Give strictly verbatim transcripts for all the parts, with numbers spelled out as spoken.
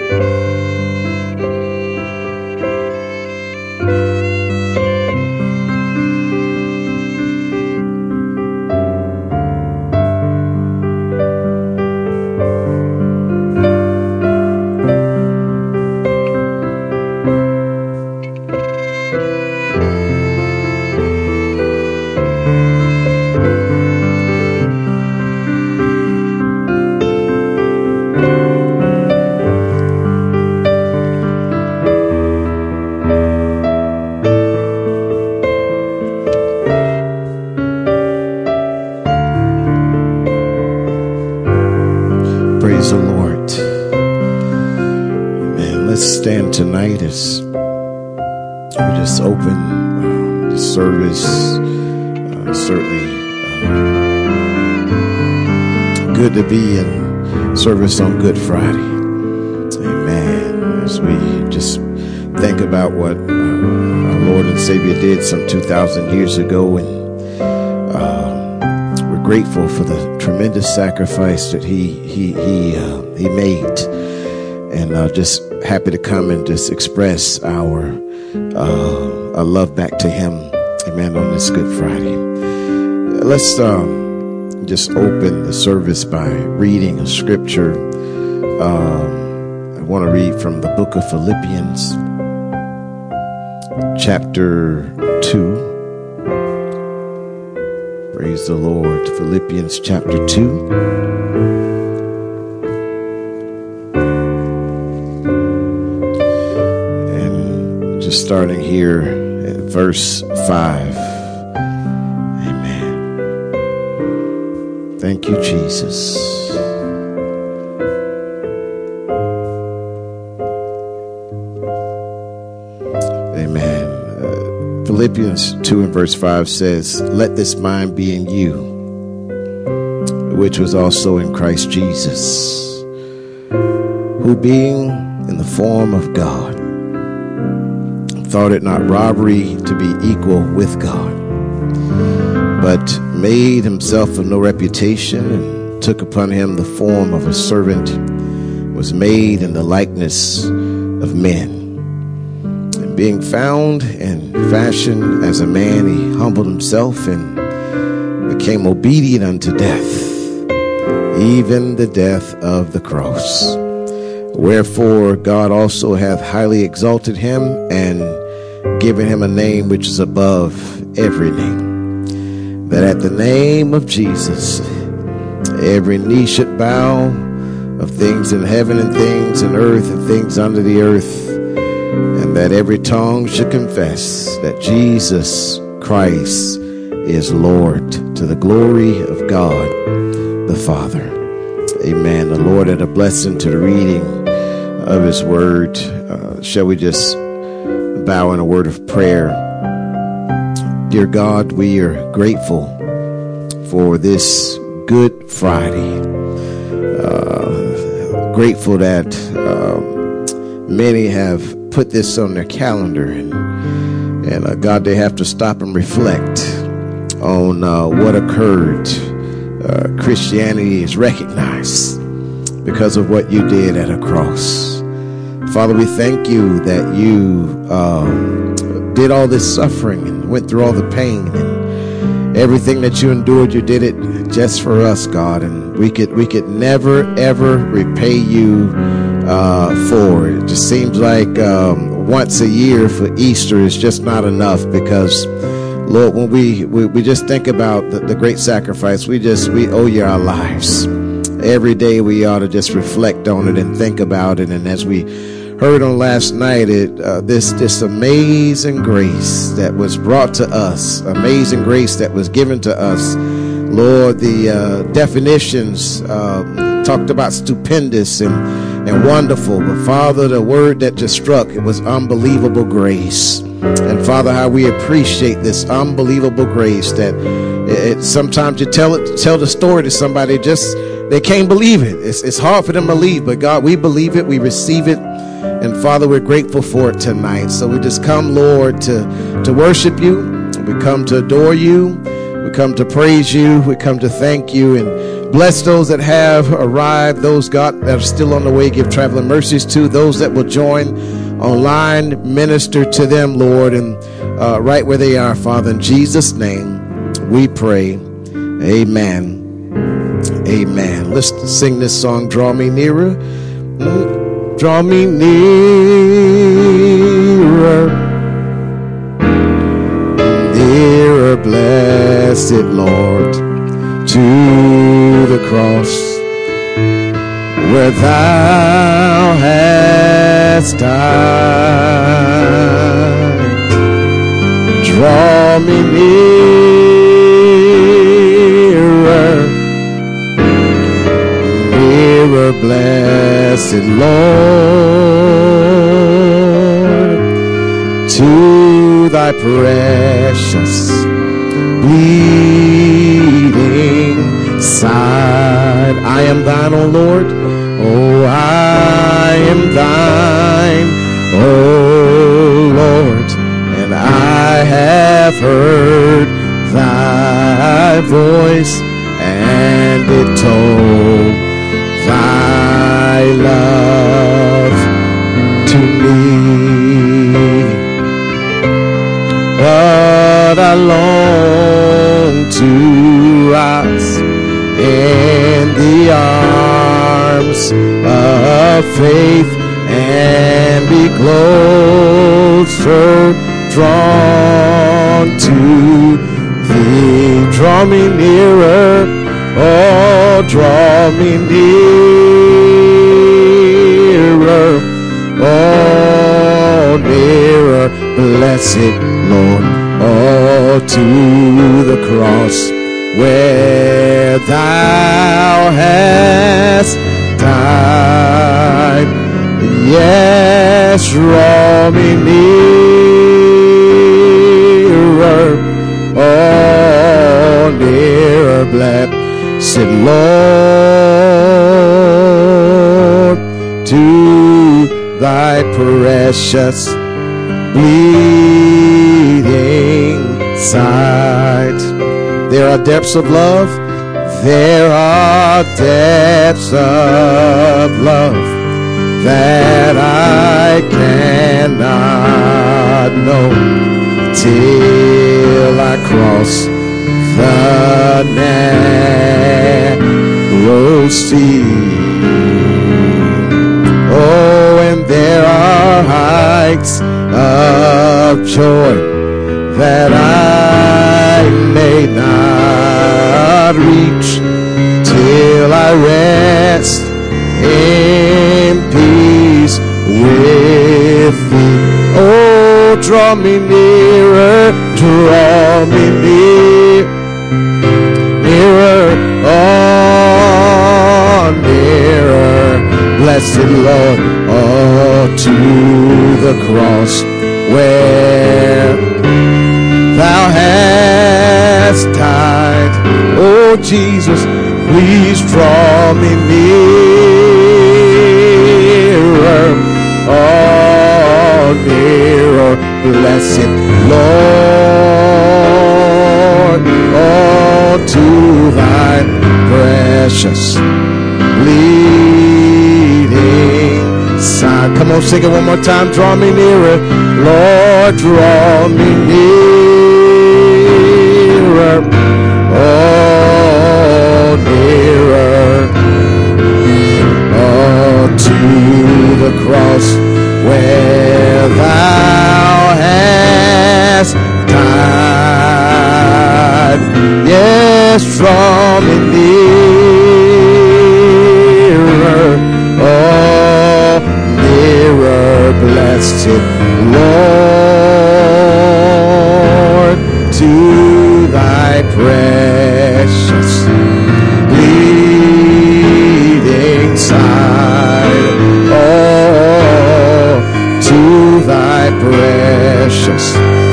Praise the Lord. Amen. Let's stand tonight as we just open uh, the service. Uh, certainly uh, good to be in service on Good Friday. Amen. As we just think about what uh, our Lord and Savior did some two thousand years ago, and grateful for the tremendous sacrifice that he he he uh, he made, and uh, just happy to come and just express our uh, our love back to him. Amen. On this Good Friday, let's um, just open the service by reading a scripture. Um, I want to read from the book of Philippians, chapter two. Praise the Lord. Philippians chapter two. And just starting here at verse five. Amen. Thank you, Jesus. Amen. Philippians two and verse five says, "Let this mind be in you, which was also in Christ Jesus, who being in the form of God, thought it not robbery to be equal with God, but made himself of no reputation, and took upon him the form of a servant, was made in the likeness of men. Being found in fashion as a man, he humbled himself and became obedient unto death, even the death of the cross. Wherefore God also hath highly exalted him and given him a name which is above every name, that at the name of Jesus every knee should bow, of things in heaven and things in earth and things under the earth, and that every tongue should confess that Jesus Christ is Lord, to the glory of God the Father." Amen. The Lord add a blessing to the reading of his word. Uh, shall we just bow in a word of prayer? Dear God, we are grateful for this Good Friday. Uh, grateful that uh, many have put this on their calendar, and and uh, God, they have to stop and reflect on uh, what occurred. Uh, Christianity is recognized because of what you did at a cross. Father, we thank you that you um, did all this suffering and went through all the pain, and everything that you endured, you did it just for us, God, and we could we could never ever repay you Uh, for. It just seems like um, once a year for Easter is just not enough, because Lord, when we, we, we just think about the, the great sacrifice, we just we owe you our lives. Every day we ought to just reflect on it and think about it. And as we heard on last night, it uh, this this amazing grace that was brought to us, amazing grace that was given to us, Lord, the uh, definitions um, talked about stupendous and and wonderful, but Father, the word that just struck, it was unbelievable grace. And Father, how we appreciate this unbelievable grace that it, it, sometimes you tell it, tell the story to somebody, just they can't believe it. It's, it's hard for them to believe, but God, we believe it, we receive it, and Father, we're grateful for it tonight. So we just come, Lord, to to worship you. We come to adore you. We come to praise you. We come to thank you. And Bless those that have arrived, those, God, that are still on the way. Give traveling mercies to those that will join online. Minister to them, Lord, and uh, right where they are, Father. In Jesus' name we pray. Amen. Amen. Let's sing this song, Draw Me Nearer. Draw me nearer, nearer, blessed Lord, to the cross where thou hast died. Draw me nearer, nearer, blessed Lord, to thy precious bleeding side. I am thine, O Lord. Oh, I am thine, O Lord, and I have heard thy voice, and it told thy love to me. But I long to rise in the arms of faith and be closer drawn to thee. Draw me nearer, oh, draw me nearer, oh, nearer, blessed Lord, oh, to the cross where thou hast died. Yes, draw me nearer, oh, nearer, blessed Lord, to thy precious bleeding side. There are depths of love, there are depths of love that I cannot know till I cross the narrow sea. Oh, and there are heights of joy that I may not reach till I rest in peace with thee. Oh, draw me nearer, draw me near, nearer, oh, nearer, blessed Lord, oh, to the cross where thou hast died. Oh, Jesus, please draw me nearer, oh, nearer, blessed Lord, oh, to thy precious bleeding side. Come on, sing it one more time. Draw me nearer, Lord, draw me nearer, oh, nearer, oh, to the cross where thou hast died. Yes, draw me nearer, oh, nearer, blessed Lord, to thy precious bleeding side. Oh, to thy precious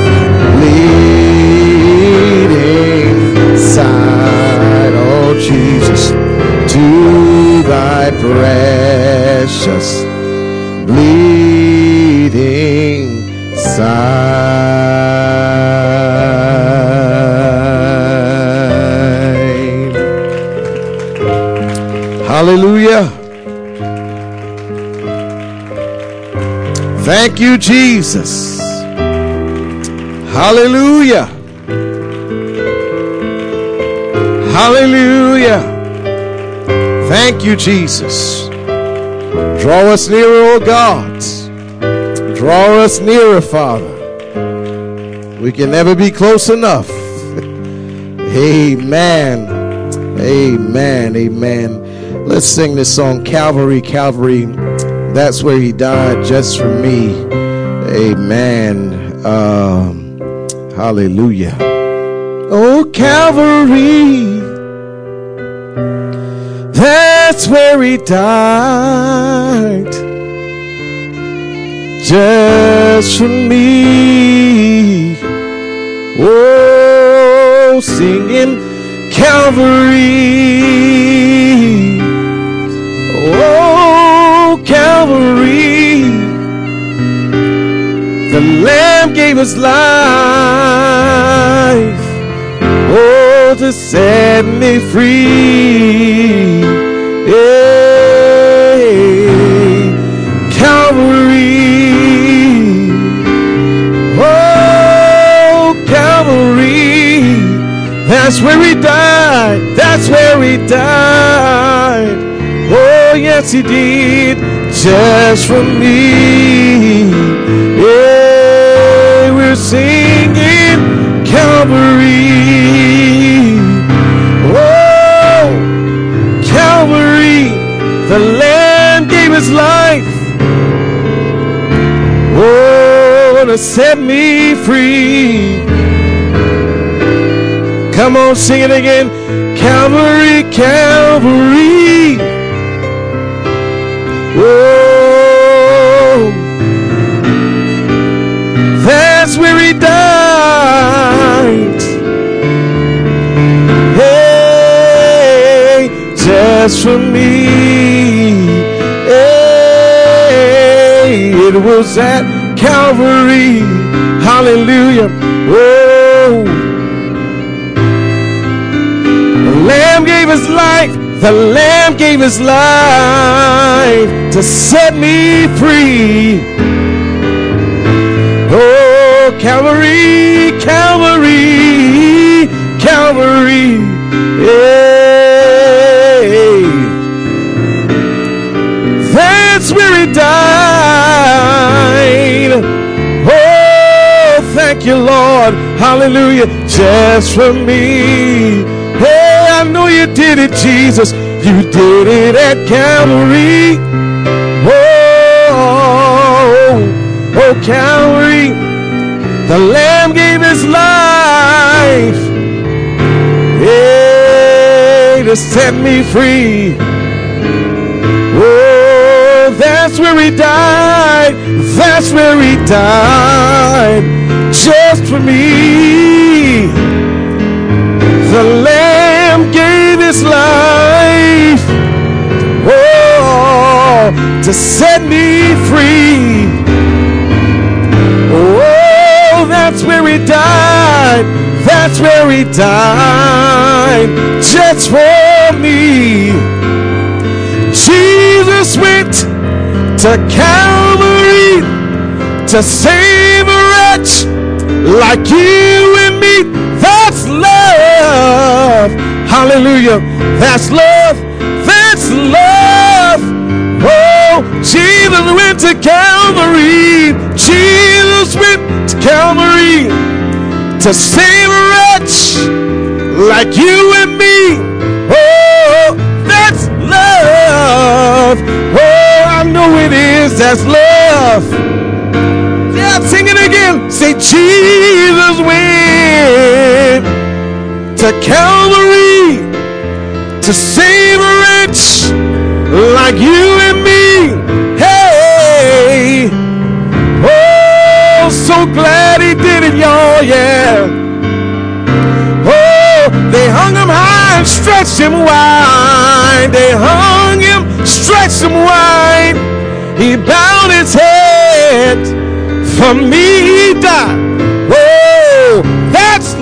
bleeding side. Oh, Jesus, to thy precious bleeding side. Hallelujah. Thank you, Jesus. Hallelujah. Hallelujah. Thank you, Jesus. Draw us nearer, O God. Draw us nearer, Father. We can never be close enough. Amen. Amen. Amen. Let's sing this song, Calvary, Calvary. That's where he died just for me. Amen. Um, hallelujah. Oh, Calvary. That's where he died just for me. Oh, singing Calvary. Oh, Calvary. The Lamb gave his life, oh, to set me free. Hey, Calvary. Oh, Calvary. That's where he died. That's where he died. Oh, yes, he did. Just for me. Yeah, we're singing Calvary. Oh, Calvary. The Lamb gave his life, oh, to set me free. Come on, sing it again. Calvary, Calvary. Oh, that's where he died. Hey, just for me. Hey, it was at Calvary. Hallelujah. Oh, the Lamb gave his life. The Lamb gave his life to set me free. Oh, Calvary, Calvary, Calvary. Hey, that's where he died. Oh, thank you, Lord. Hallelujah. Just for me. Hey, I know you did it, Jesus. You did it at Calvary. Oh, oh, Calvary. The Lamb gave his life, hey, to set me free. Oh, that's where he died. That's where he died. Just for me. The Lamb gave his life, oh, to set me free. Oh, that's where he died. That's where he died. Just for me. Jesus went to Calvary to save a wretch like you and me. That's love. Hallelujah. That's love. That's love. Oh, Jesus went to Calvary. Jesus went to Calvary to save a wretch like you and me. Oh, that's love. Oh, I know it is. That's love. Yeah, sing it again. Say, Jesus went to Calvary to save a wretch like you and me. Hey, oh, so glad he did it, y'all, yeah. Oh, they hung him high and stretched him wide. They hung him, stretched him wide. He bowed his head. For me he died. Oh, that's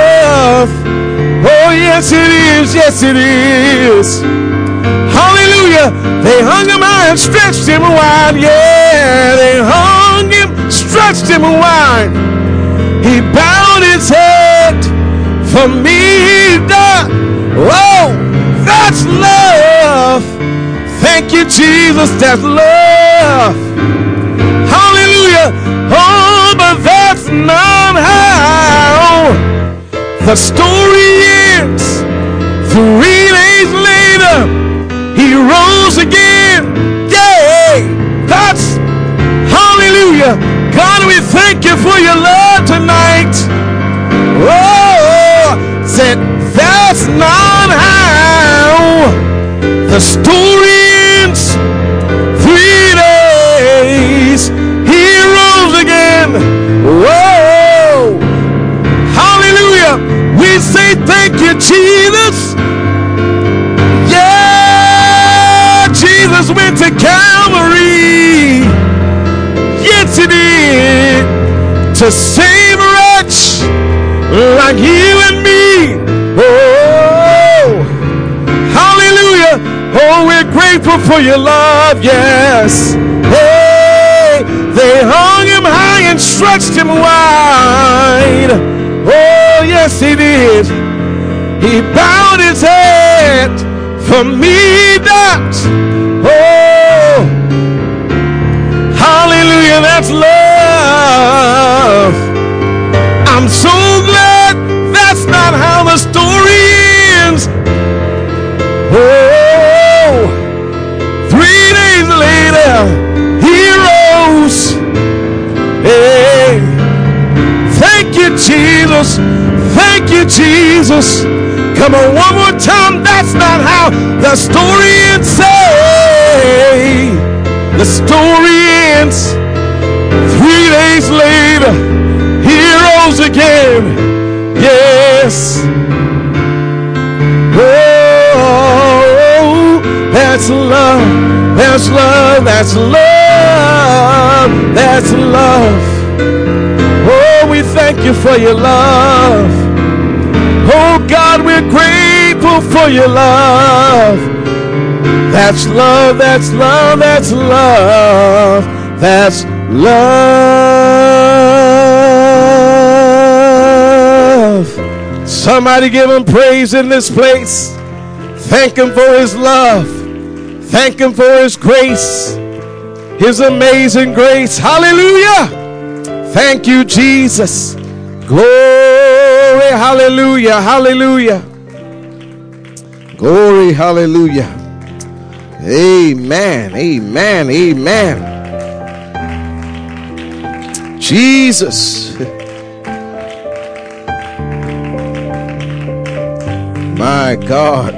love. Oh, yes it is. Yes it is. Hallelujah. Hallelujah. They hung him high and stretched him wide. Yeah, they hung him, stretched him wide. He bowed his head for me. Whoa, that's love. Thank you, Jesus, that's love. Hallelujah. Oh, but that's not how the story ends. Three days later, he rose again. Yay! That's hallelujah. God, we thank you for your love tonight. Oh, said that's not how the story ends. Three days, he rose again. Whoa! Hallelujah. We say thank you, Jesus. Yeah, Jesus went to Calvary. Yes, he did. To save a wretch like you and me. Oh, hallelujah. Oh, we're grateful for your love. Yes. Hey, they hung him high and stretched him wide. Oh, yes, he did. He bowed his head for me that. Oh, hallelujah, that's love. I'm so glad that's not how the story ends. Oh, three days later, he rose. Hey, thank you, Jesus. Thank you, Jesus. Come on, one more time. That's not how the story ends. Say, the story ends. Three days later, he rose again. Yes. Oh, that's love. That's love. That's love. That's love. Oh, we thank you for your love. Oh, God, we're grateful for your love. That's love. That's love. That's love. That's love. Somebody give him praise in this place. Thank him for his love. Thank him for his grace, his amazing grace. Hallelujah. Thank you, Jesus. Glory, hallelujah, hallelujah. Glory, hallelujah. Amen, amen, amen. Jesus. My God.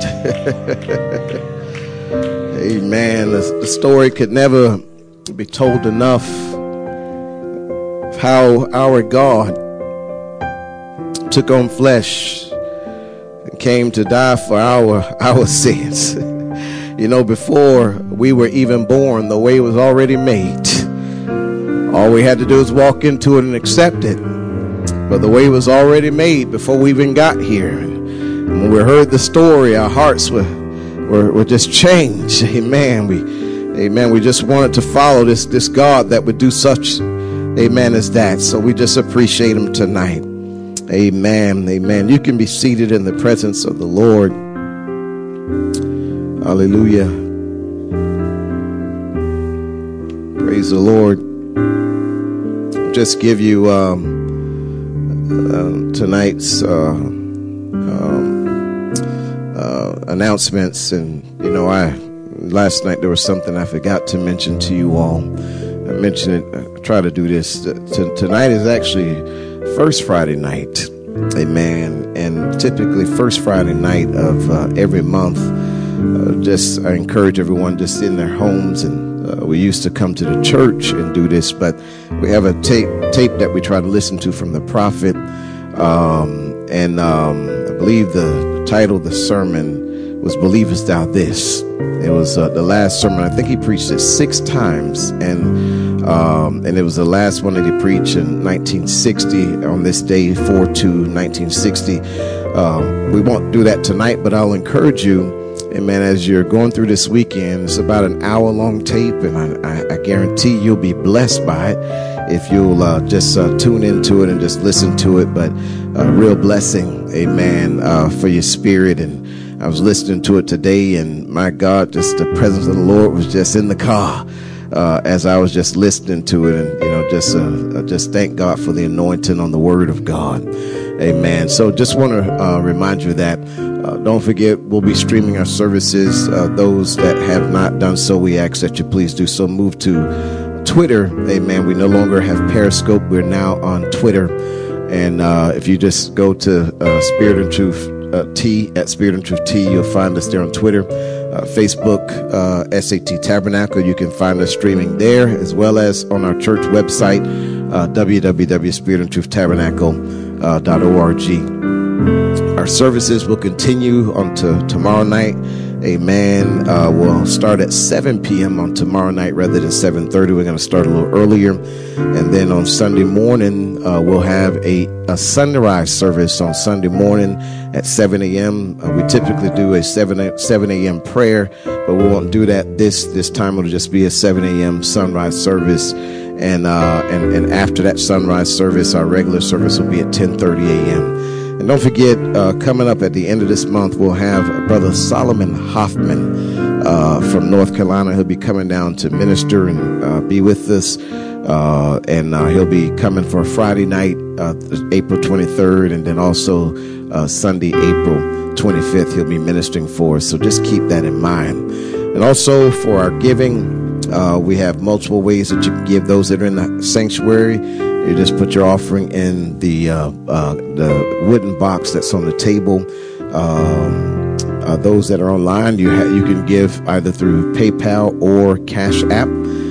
Amen. The, the story could never be told enough of how our God took on flesh and came to die for our our sins. You know, before we were even born, the way was already made. All we had to do is walk into it and accept it. But the way was already made before we even got here. And when we heard the story, our hearts were were, were just changed. Amen. We, amen. We just wanted to follow this this God that would do such, amen, as that. So we just appreciate him tonight. Amen. Amen. You can be seated in the presence of the Lord. Hallelujah. Praise the Lord. Just give you um, uh, tonight's uh, um, uh, announcements. And, you know, I last night there was something I forgot to mention to you all. I mentioned it. I try to do this. T- tonight is actually First Friday night. Amen. And typically first Friday night of uh, every month, uh, just I encourage everyone just in their homes. And uh, we used to come to the church and do this, but we have a tape tape that we try to listen to from the prophet. Um, and um, I believe the, the title of the sermon was "Believest Thou This?" It was uh, the last sermon. I think he preached it six times, and um, and it was the last one that he preached in nineteen sixty on this day, four two nineteen sixty. Um, we won't do that tonight, but I'll encourage you, Amen. As you're going through this weekend, it's about an hour long tape, and I, I, I guarantee you'll be blessed by it if you'll uh, just uh, tune into it and just listen to it. But a real blessing, amen, uh, for your spirit. And I was listening to it today, and my God, just the presence of the Lord was just in the car uh, as I was just listening to it, and you know, just uh, just thank God for the anointing on the Word of God. Amen. So just want to uh, remind you that uh, don't forget, we'll be streaming our services. Uh, those that have not done so, we ask that you please do so. Move to Twitter. Amen. We no longer have Periscope. We're now on Twitter. And uh, if you just go to uh, Spirit and Truth uh, T, at Spirit and Truth T, you'll find us there on Twitter. Uh, Facebook, uh, S A T Tabernacle. You can find us streaming there, as well as on our church website, uh, w w w dot spirit and truth tabernacle dot org. Our services will continue until tomorrow night. Amen. Uh, we'll start at seven p.m. on tomorrow night rather than seven thirty. We're going to start a little earlier. And then on Sunday morning, uh, we'll have a, a sunrise service on Sunday morning at seven a.m. Uh, we typically do a seven a.m. prayer, but we won't do that this this time. It'll just be a seven a.m. sunrise service. And, uh, and, and after that sunrise service, our regular service will be at ten thirty a.m. And don't forget, uh, coming up at the end of this month, we'll have Brother Solomon Hoffman uh, from North Carolina. He'll be coming down to minister and uh, be with us. Uh, and uh, he'll be coming for Friday night, uh, April twenty-third, and then also uh, Sunday, April twenty-fifth, he'll be ministering for us. So just keep that in mind. And also for our giving, uh, we have multiple ways that you can give. Those that are in the sanctuary, you just put your offering in the uh, uh, the wooden box that's on the table. Um, uh, those that are online, you ha- you can give either through PayPal or Cash App.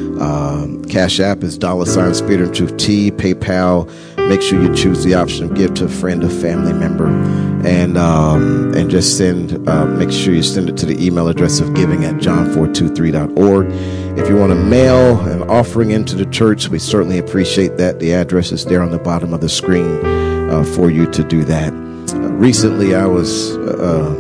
Um, Cash App is dollar sign Spirit and Truth T. PayPal, make sure you choose the option of give to a friend or family member, and um, and just send. Uh, make sure you send it to the email address of giving at john four two three dot org. If you want to mail an offering into the church, we certainly appreciate that. The address is there on the bottom of the screen uh, for you to do that. Uh, recently, I was uh,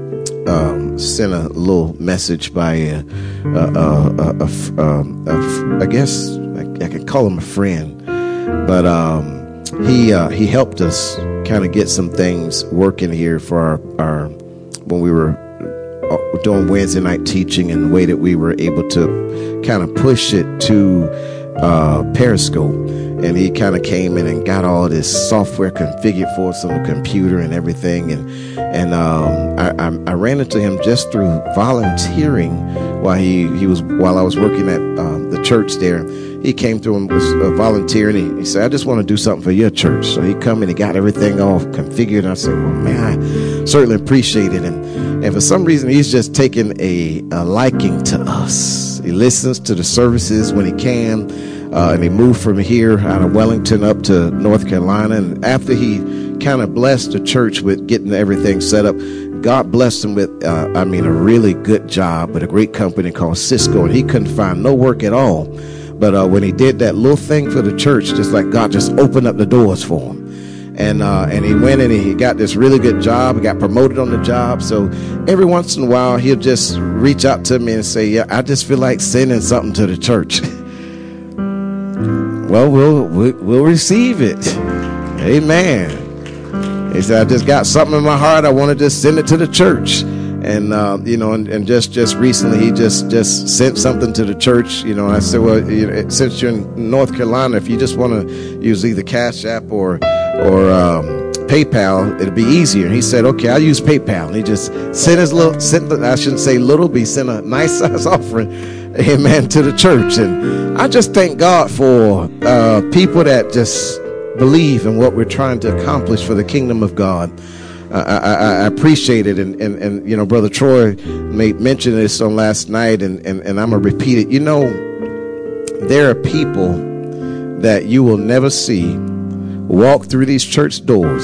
um, sent a little message by a, a, a, a, a, um, a I guess I, I could call him a friend, but um, he uh, he helped us kind of get some things working here for our, our when we were doing Wednesday night teaching, and the way that we were able to kind of push it to uh, Periscope. And he kind of came in and got all this software configured for us on the computer and everything. And and um, I, I, I ran into him just through volunteering while he, he was while I was working at um, the church there. He came through and was uh, volunteering. He, he said, "I just want to do something for your church." So he come in and got everything all configured. And I said, "Well, man, I certainly appreciate it." And and for some reason, he's just taken a, a liking to us. He listens to the services when he can. Uh, and he moved from here out of Wellington up to North Carolina. And after he kind of blessed the church with getting everything set up, God blessed him with, uh, I mean, a really good job with a great company called Cisco. And he couldn't find no work at all. But uh, when he did that little thing for the church, just like God just opened up the doors for him. And uh, and he went and he got this really good job. He got promoted on the job. So every once in a while, he'll just reach out to me and say, "Yeah, I just feel like sending something to the church." Well, we'll we'll receive it. Amen. He said, "I just got something in my heart. I want to just send it to the church." And uh, you know, and, and just just recently, he just just sent something to the church. You know, I said, "Well, you know, since you're in North Carolina, if you just want to use either Cash App or or um, PayPal, it'll be easier." And he said, "Okay, I'll use PayPal." And he just sent his little, sent I shouldn't say little, but he sent a nice size offering, amen, to the church. And I just thank God for uh, people that just believe in what we're trying to accomplish for the kingdom of God. Uh, I, I, I appreciate it. And, and, and, you know, Brother Troy made mention of this on last night, and, and, and I'm going to repeat it. You know, there are people that you will never see walk through these church doors,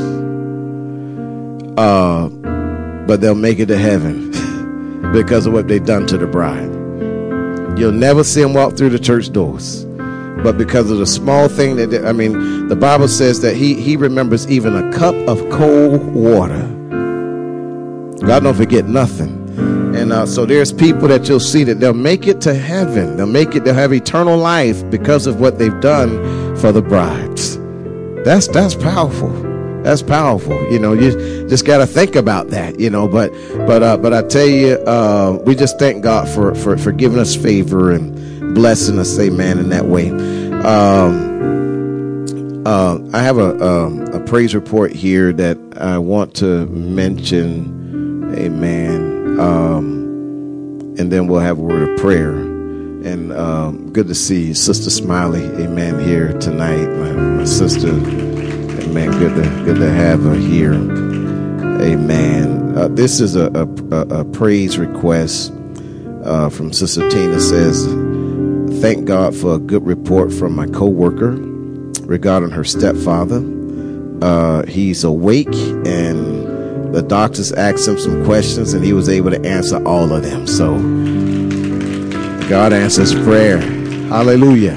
uh, but they'll make it to heaven because of what they've done to the bride. You'll never see them walk through the church doors, but because of the small thing that they, I mean, the Bible says that he he remembers even a cup of cold water. God don't forget nothing. And uh, so there's people that you'll see that they'll make it to heaven. They'll make it, they'll have eternal life because of what they've done for the brides. That's, that's powerful. That's powerful. You know, you just got to think about that, you know, but, but, uh, but I tell you, uh, we just thank God for, for, for giving us favor and blessing us, amen, in that way. Um, uh, I have a, um, a praise report here that I want to mention, amen. Um, and then we'll have a word of prayer. And, um, good to see Sister Smiley, amen, here tonight. My, my sister, amen. Good to, good to have her here. Amen. Uh, this is a, a, a praise request, uh, from Sister Tina. Says, thank God for a good report from my co-worker regarding her stepfather. Uh, he's awake, and the doctors asked him some questions, and he was able to answer all of them. So God answers prayer. Hallelujah.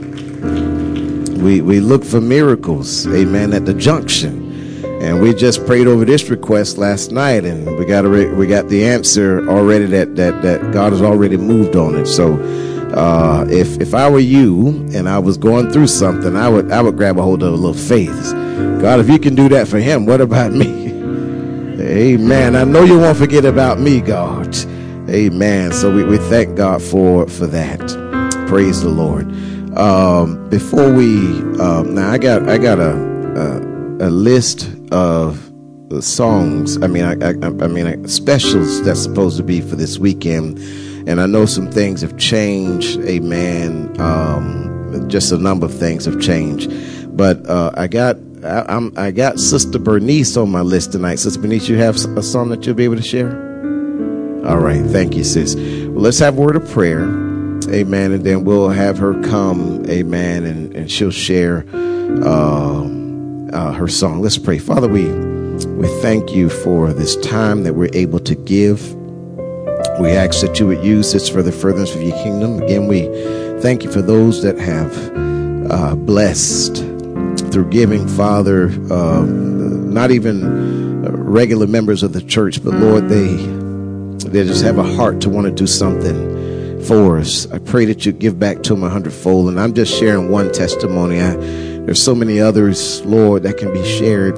We we look for miracles, amen, at the junction. And we just prayed over this request last night, and we got a, we got the answer already that, that, that God has already moved on it. So uh, if if I were you and I was going through something, I would I would grab a hold of a little faith. God, if you can do that for him, what about me? Amen. I know you won't forget about me, God. Amen. So we, we thank God for, for that. Praise the Lord. Um, before we, um, now I got, I got a, a, a list of the songs. I mean, I, I, I mean, specials that's supposed to be for this weekend. And I know some things have changed. Amen. Um, just a number of things have changed, but, uh, I got, I, I'm, I got Sister Bernice on my list tonight. Sister Bernice, you have a song that you'll be able to share? All right. Thank you, sis. Well, let's have a word of prayer. Amen. And then we'll have her come. Amen. And, and she'll share uh, uh, her song. Let's pray. Father, we, we thank you for this time that we're able to give. We ask that you would use this for the furtherance of your kingdom. Again, we thank you for those that have uh, blessed through giving, Father, uh, not even regular members of the church, but Lord, they they just have a heart to want to do something for us. I pray that you give back to them a hundredfold. And I'm just sharing one testimony. I, there's so many others, Lord, that can be shared.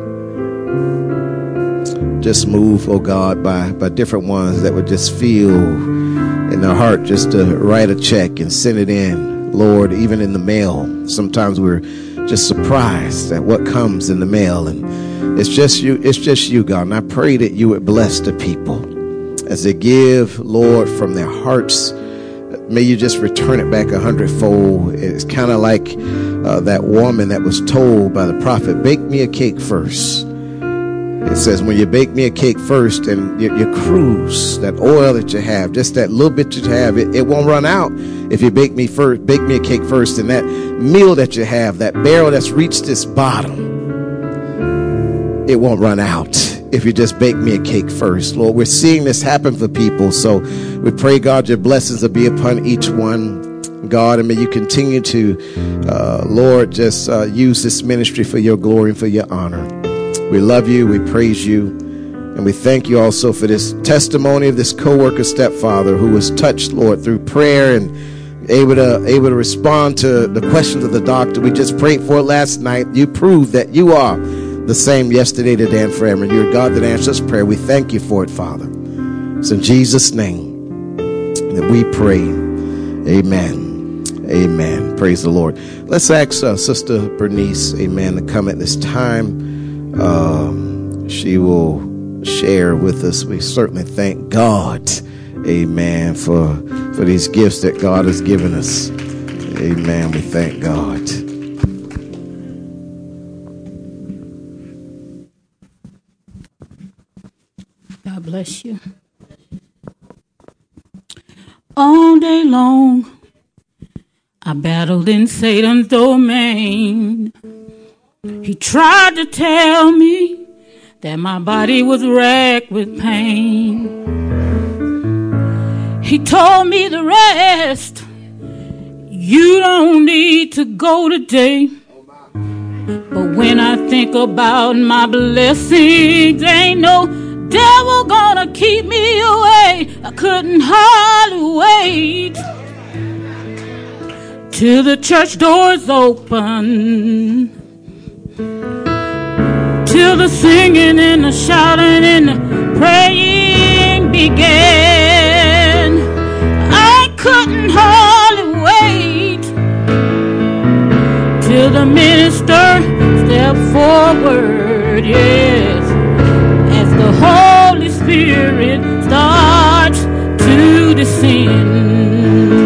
Just move, oh God, by, by different ones that would just feel in their heart just to write a check and send it in, Lord, even in the mail. Sometimes we're just surprised at what comes in the mail, and it's just you, it's just you, God. And I pray that you would bless the people as they give, Lord, from their hearts. May you just return it back a hundredfold. It's kind of like uh, that woman that was told by the prophet, bake me a cake first. It says, when you bake me a cake first, and your, your cruise, that oil that you have, just that little bit you have, it, it won't run out if you bake me first, bake me a cake first. And that meal that you have, that barrel that's reached its bottom, it won't run out if you just bake me a cake first. Lord, we're seeing this happen for people. So we pray, God, your blessings will be upon each one, God, and may you continue to, uh, Lord, just uh, use this ministry for your glory and for your honor. We love you, we praise you, and we thank you also for this testimony of this co-worker stepfather who was touched, Lord, through prayer and able to able to respond to the questions of the doctor. We just prayed for it last night. You proved that you are the same yesterday, today, and forever. You're a God that answers prayer. We thank you for it, Father. It's in Jesus' name that we pray. Amen. Amen. Praise the Lord. Let's ask uh, Sister Bernice, amen, to come at this time. Um, she will share with us. We certainly thank God, amen, for for these gifts that God has given us. Amen. We thank God. God bless you. All day long, I battled in Satan's domain. He tried to tell me that my body was racked with pain. He told me the rest. You don't need to go today. But when I think about my blessings, ain't no devil gonna keep me away. I couldn't hardly wait till the church doors open, till the singing and the shouting and the praying began. I couldn't hardly wait till the minister stepped forward, yes, as the Holy Spirit starts to descend.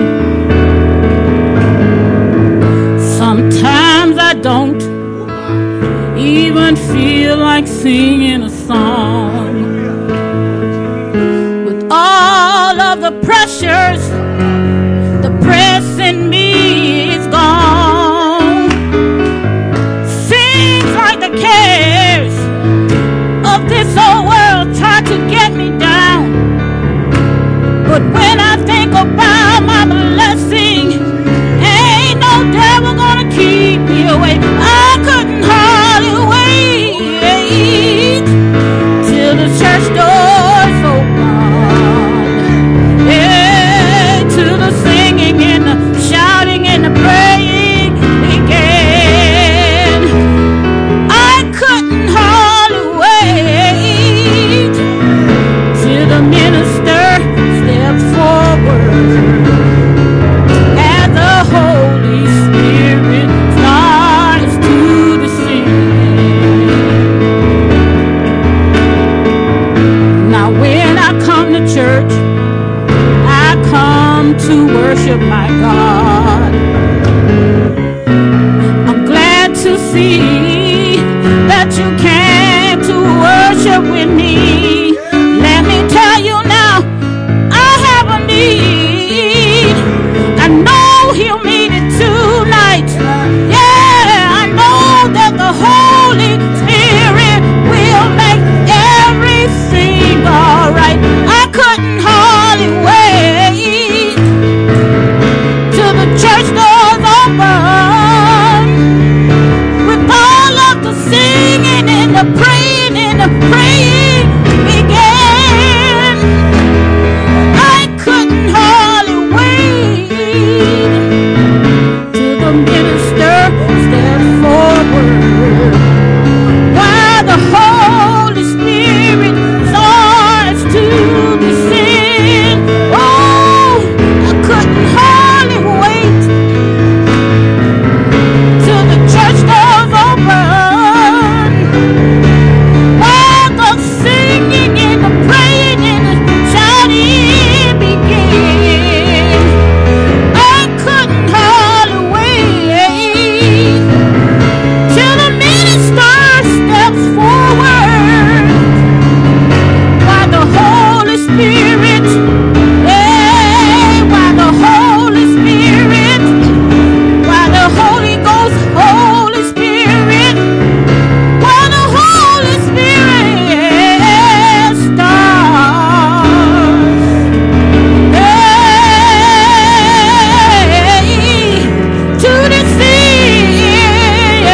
Sometimes I don't even feel like singing a song. With all of the pressures, the press in me is gone. Seems like the cares of this old world try to get me down. But when I think about my blessing, ain't no devil gonna keep me away. I couldn't hardly wait till the church doors open, yeah, till the singing and the shouting and the praying began. I couldn't hardly wait till the minister stepped forward as the Holy Spirit starts to descend. Now when I come to church, I come to worship my God. I'm glad to see that you came to worship with me. Let me tell you now, I have a need. I know he'll meet it tonight. Yeah, I know that the Holy Spirit will make everything all right. I couldn't hardly wait till the church doors open, with all of the singing and the praying and the praying began. I couldn't hardly wait till the minister stepped forward, while the Holy Spirit starts to descend. Oh, I couldn't hardly wait till the church doors open, while the singing and the praying and the shouting began. I couldn't hardly wait till the minister steps forward, while the Holy Spirit, yeah, while the Holy Spirit, while the Holy Ghost, Holy Spirit, while the Holy Spirit starts, hey, to descend.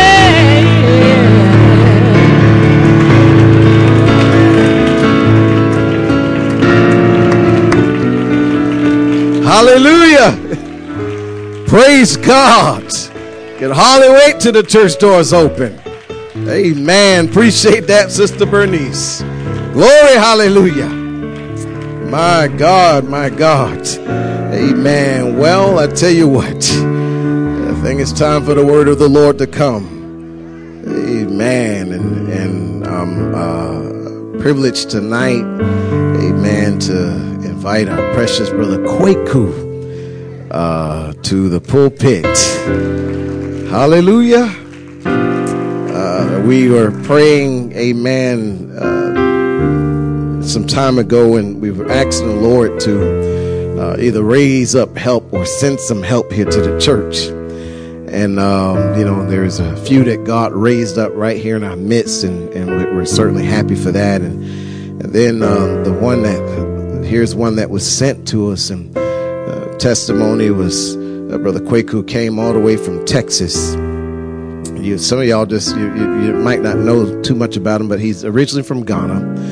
Hallelujah. Praise God. Can hardly wait till the church doors open. Amen. Appreciate that, Sister Bernice. Glory, hallelujah. My God, my God. Amen. Well, I tell you what, I think it's time for the word of the Lord to come. Amen. And, and I'm uh, privileged tonight, amen, to invite our precious brother Kwaku uh, to the pulpit. Hallelujah. Uh, we were praying, amen, uh, some time ago, and we were asking the Lord to uh, either raise up help or send some help here to the church. And, um, you know, there's a few that God raised up right here in our midst, and, and we're certainly happy for that. And, and then um, the one that, here's one that was sent to us, and uh, testimony was uh, Brother Kwaku came all the way from Texas. You, some of y'all just, you, you, you might not know too much about him, but he's originally from Ghana.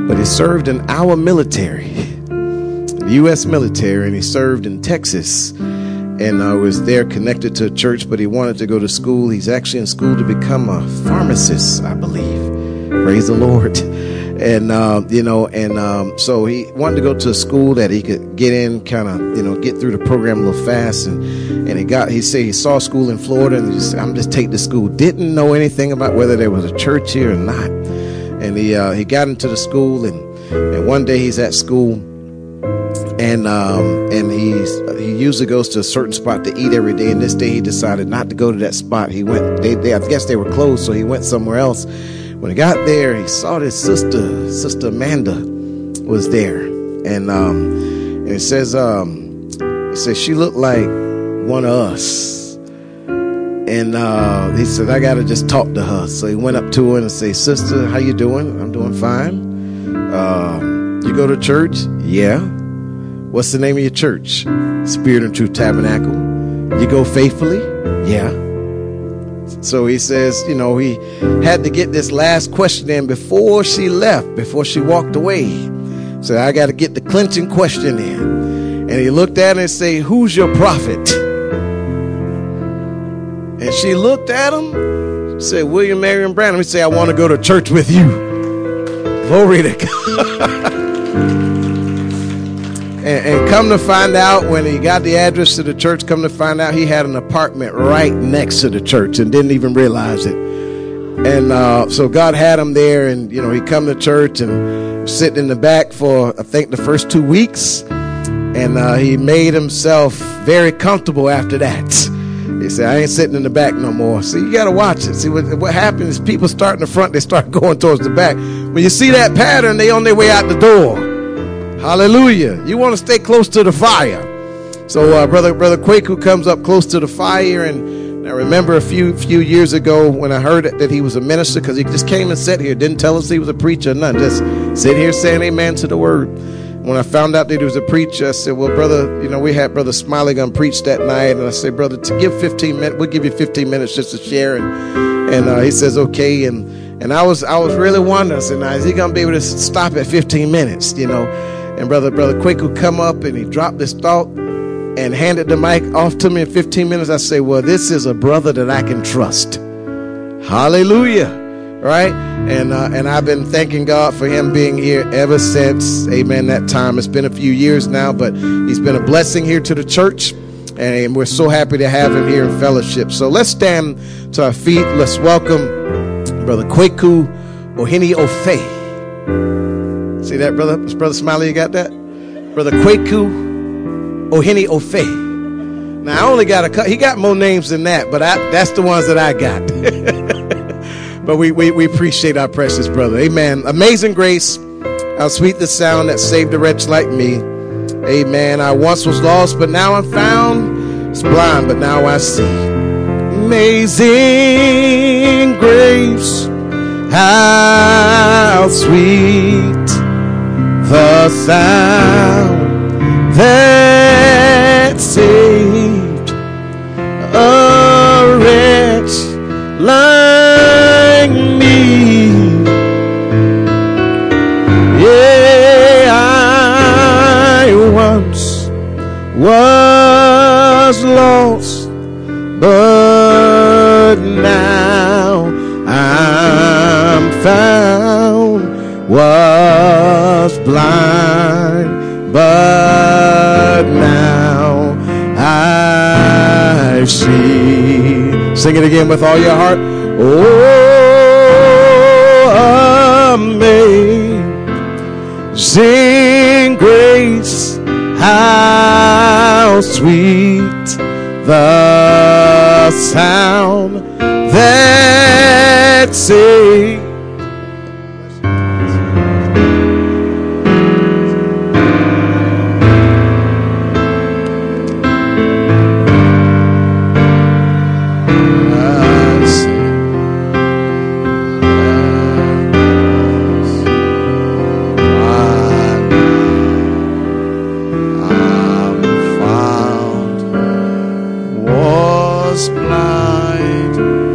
but he served in our military, the U S military, and he served in Texas. And I uh, was there connected to a church, but he wanted to go to school. He's actually in school to become a pharmacist, I believe. Praise the Lord. And, uh, you know, and um, so he wanted to go to a school that he could get in, kind of, you know, get through the program a little fast. And, and he got, he said he saw a school in Florida and he said, I'm just take this school. Didn't know anything about whether there was a church here or not. And he uh, he got into the school, and, and one day he's at school, and um, and he's, he usually goes to a certain spot to eat every day. And this day he decided not to go to that spot. He went, they, they I guess they were closed, so he went somewhere else. When he got there, he saw his sister, Sister Amanda, was there, and um, and it says um, it says she looked like one of us. And uh, he said, I got to just talk to her. So he went up to her and said, Sister, how you doing? I'm doing fine. Uh, you go to church? Yeah. What's the name of your church? Spirit and Truth Tabernacle. You go faithfully? Yeah. So he says, you know, he had to get this last question in before she left, before she walked away. So I got to get the clinching question in. And he looked at her and said, who's your prophet? And she looked at him, said, William Marion Branham. He said, I want to go to church with you. Glory to God. and, and come to find out, when he got the address to the church, come to find out he had an apartment right next to the church and didn't even realize it. And uh, so God had him there, and, you know, he come to church and sit in the back for, I think, the first two weeks. And uh, he made himself very comfortable after that. He said, I ain't sitting in the back no more. See, you got to watch it. See, what, what happens is people start in the front, they start going towards the back. When you see that pattern, they on their way out the door. Hallelujah. You want to stay close to the fire. So uh, brother brother Kwaku comes up close to the fire, and I remember a few few years ago when I heard that he was a minister, because he just came and sat here, didn't tell us he was a preacher, none, just sit here saying amen to the word. When I found out that he was a preacher, I said, well, brother, you know, we had Brother Smiley going to preach that night. And I said, brother, to give fifteen minutes, we'll give you fifteen minutes just to share. And, and uh, he says, okay. And, and I was, I was really wondering, I said, now, is he going to be able to stop at fifteen minutes, you know? And brother, brother Kwaku come up and he dropped this thought and handed the mic off to me in fifteen minutes. I say, well, this is a brother that I can trust. Hallelujah. Right? And uh, and I've been thanking God for him being here ever since, amen, that time. It's been a few years now, but he's been a blessing here to the church, and we're so happy to have him here in fellowship. So let's stand to our feet. Let's welcome Brother Kwaku Ohene Ofe. See that, brother? Brother Smiley, you got that? Brother Kwaku Ohene Ofe. Now, I only got a couple. He got more names than that, but I, that's the ones that I got. But we, we, we appreciate our precious brother. Amen. Amazing grace, how sweet the sound that saved a wretch like me. Amen. I once was lost, but now I'm found. Was blind, but now I see. Amazing grace, how sweet the sound that saved a wretch like me. Yeah, I once was lost, but now I'm found. Was blind, but now I see. Sing it again with all your heart. Oh, amazing grace, how sweet the sound that saved.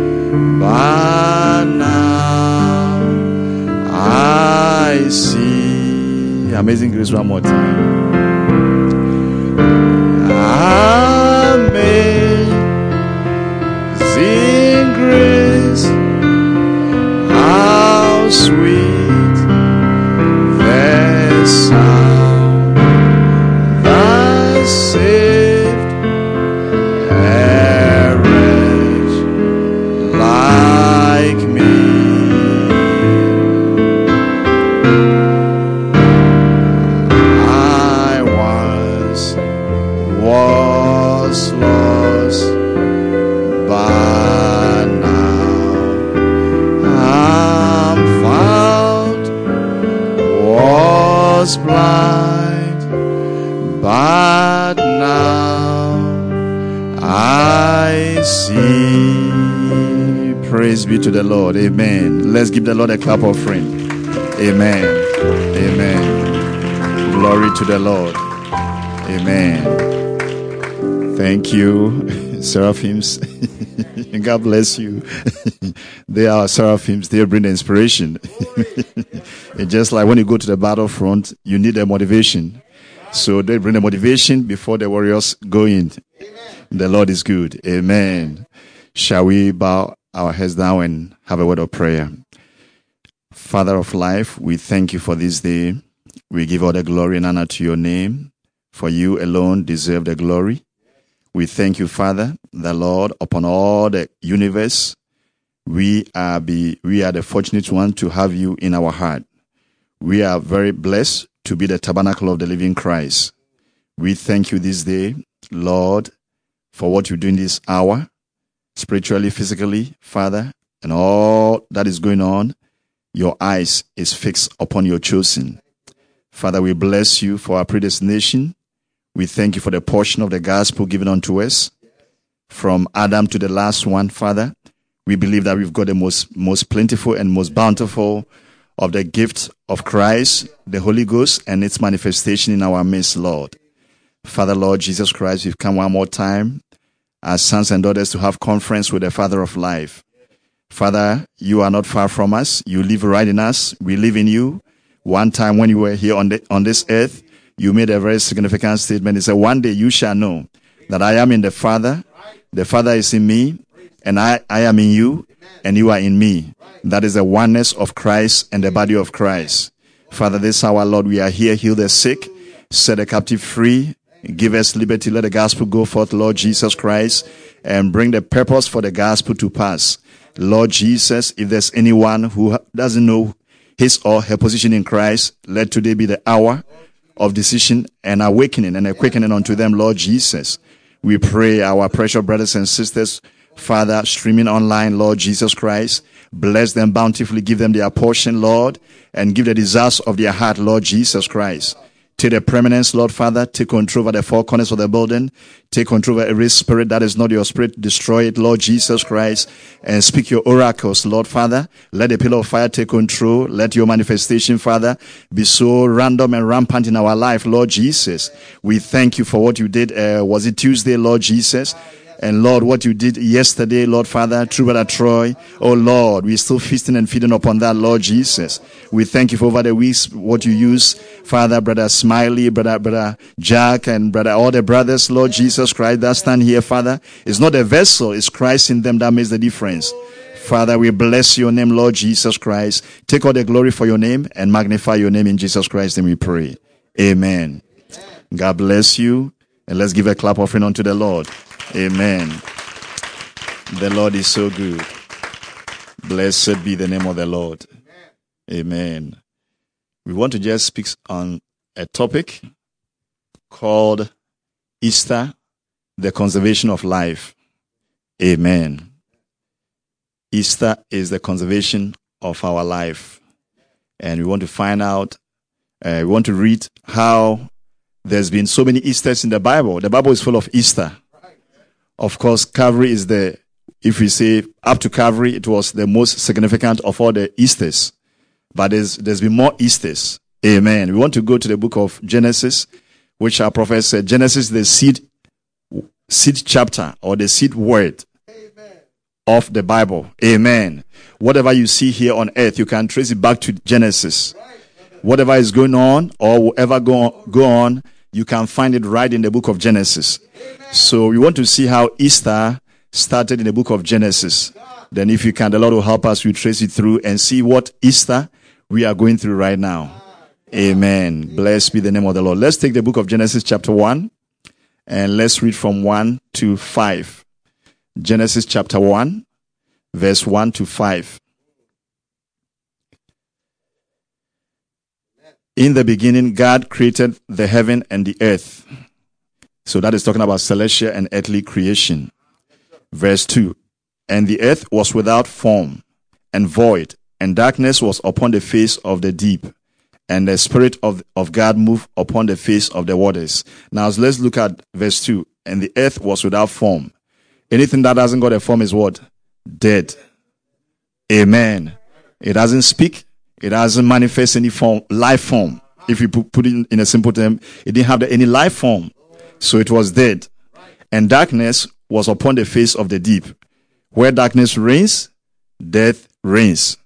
I see. this one more time. Amazing grace, how sweet the sound that saved a wretch like me. I once was lost, but now I'm found. Was blind, but now I see. Praise be to the Lord. Amen. Let's give the Lord a clap offering. Amen. Amen. Glory to the Lord. Amen. Thank you, seraphims. God bless you. They are seraphims. They bring the inspiration. It's just like when you go to the battlefront, you need a motivation. So they bring the motivation before the warriors go in. The Lord is good. Amen. Shall we bow our heads down and have a word of prayer? Father of life, we thank you for this day. We give all the glory and honor to your name, for you alone deserve the glory. We thank you, Father, the Lord, upon all the universe. We are be we are the fortunate one to have you in our heart. We are very blessed to be the tabernacle of the living Christ. We thank you this day, Lord, for what you do in this hour, spiritually, physically, Father, and all that is going on. Your eyes is fixed upon your chosen. Father, we bless you for our predestination. We thank you for the portion of the gospel given unto us. From Adam to the last one, Father, we believe that we've got the most, most plentiful and most bountiful of the gift of Christ, the Holy Ghost, and its manifestation in our midst, Lord. Father, Lord Jesus Christ, we've come one more time as sons and daughters to have conference with the Father of life. Father, you are not far from us. You live right in us. We live in you. One time when you were here on the, on this earth, you made a very significant statement. It said, one day you shall know that I am in the Father, the Father is in me, and I, I am in you, and you are in me. That is the oneness of Christ and the body of Christ. Father, this hour, Lord, we are here. Heal the sick, set the captive free, give us liberty. Let the gospel go forth, Lord Jesus Christ, and bring the purpose for the gospel to pass. Lord Jesus, if there's anyone who doesn't know his or her position in Christ, let today be the hour of decision and awakening and a quickening unto them, Lord Jesus. We pray our precious brothers and sisters, Father, streaming online, Lord Jesus Christ, bless them bountifully, give them their portion, Lord, and give the desires of their heart, Lord Jesus Christ. Take the preeminence, Lord Father. Take control over the four corners of the building. Take control over every spirit that is not your spirit. Destroy it, Lord Jesus Christ. And speak your oracles, Lord Father. Let the pillar of fire take control. Let your manifestation, Father, be so random and rampant in our life, Lord Jesus. We thank you for what you did. Uh, was it Tuesday, Lord Jesus? And Lord, what you did yesterday, Lord Father, through Brother Troy. Oh Lord, we're still feasting and feeding upon that, Lord Jesus. We thank you for over the weeks, what you use, Father, Brother Smiley, Brother, Brother Jack, and Brother, all the brothers, Lord Jesus Christ, that stand here, Father. It's not a vessel, it's Christ in them that makes the difference. Father, we bless your name, Lord Jesus Christ. Take all the glory for your name and magnify your name in Jesus Christ, and we pray. Amen. God bless you. And let's give a clap offering unto the Lord. Amen. The Lord is so good. Blessed be the name of the Lord. Amen. We want to just speak on a topic called Easter, the conservation of life. Amen. Easter is the conservation of our life. And we want to find out, uh, we want to read how there's been so many Easters in the Bible. The Bible is full of Easter. Of course, Calvary is the, if we say up to Calvary, it was the most significant of all the Easters. But there's, there's been more Easters. Amen. We want to go to the book of Genesis, which our prophet said, Genesis is the seed, seed chapter or the seed word Amen. Of the Bible. Amen. Whatever you see here on earth, you can trace it back to Genesis. Right. Whatever is going on or will ever go, go on, you can find it right in the book of Genesis. So we want to see how Easter started in the book of Genesis. Then if you can, the Lord will help us. We trace it through and see what Easter we are going through right now. Amen. Blessed be the name of the Lord. Let's take the book of Genesis chapter one and let's read from one to five. Genesis chapter one, verse one to five. In the beginning, God created the heaven and the earth. So that is talking about celestial and earthly creation. Verse two. And the earth was without form and void, and darkness was upon the face of the deep. And the Spirit of, of God moved upon the face of the waters. Now let's look at verse two. And the earth was without form. Anything that hasn't got a form is what? Dead. Amen. It doesn't speak. It doesn't manifest any form, life form. If you put it in a simple term, it didn't have any life form. So it was dead. And darkness was upon the face of the deep. Where darkness reigns, death reigns.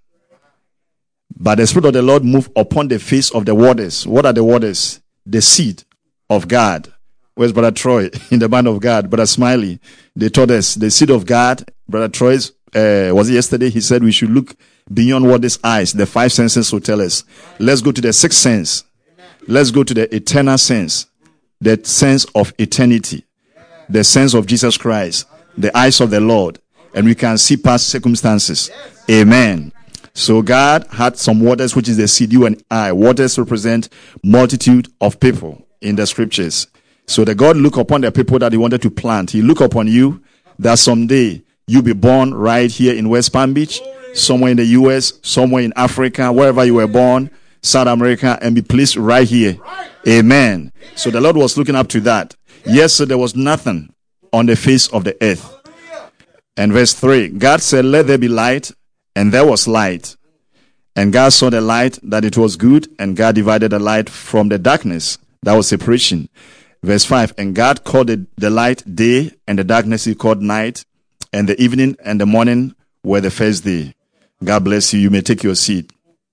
But the Spirit of the Lord moved upon the face of the waters. What are the waters? The seed of God. Where's Brother Troy in the band of God? Brother Smiley. They taught us the seed of God. Brother Troy's, uh, was it yesterday? He said we should look beyond what this eyes, the five senses will tell us. Let's go to the sixth sense. Let's go to the eternal sense. The sense of eternity. The sense of Jesus Christ. The eyes of the Lord. And we can see past circumstances. Amen. So God had some waters, which is the seed, you and I. Waters represent multitude of people in the scriptures. So the God looked upon the people that he wanted to plant. He looked upon you that someday you'll be born right here in West Palm Beach, somewhere in the U S, somewhere in Africa, wherever you were born, South America, and be placed right here. Amen. So the Lord was looking up to that. Yes, so there was nothing on the face of the earth. And verse three, God said, let there be light, and there was light. And God saw the light, that it was good, and God divided the light from the darkness. That was separation. Verse five, and God called the, the light day, and the darkness he called night, and the evening and the morning were the first day. God bless you. You may take your seat.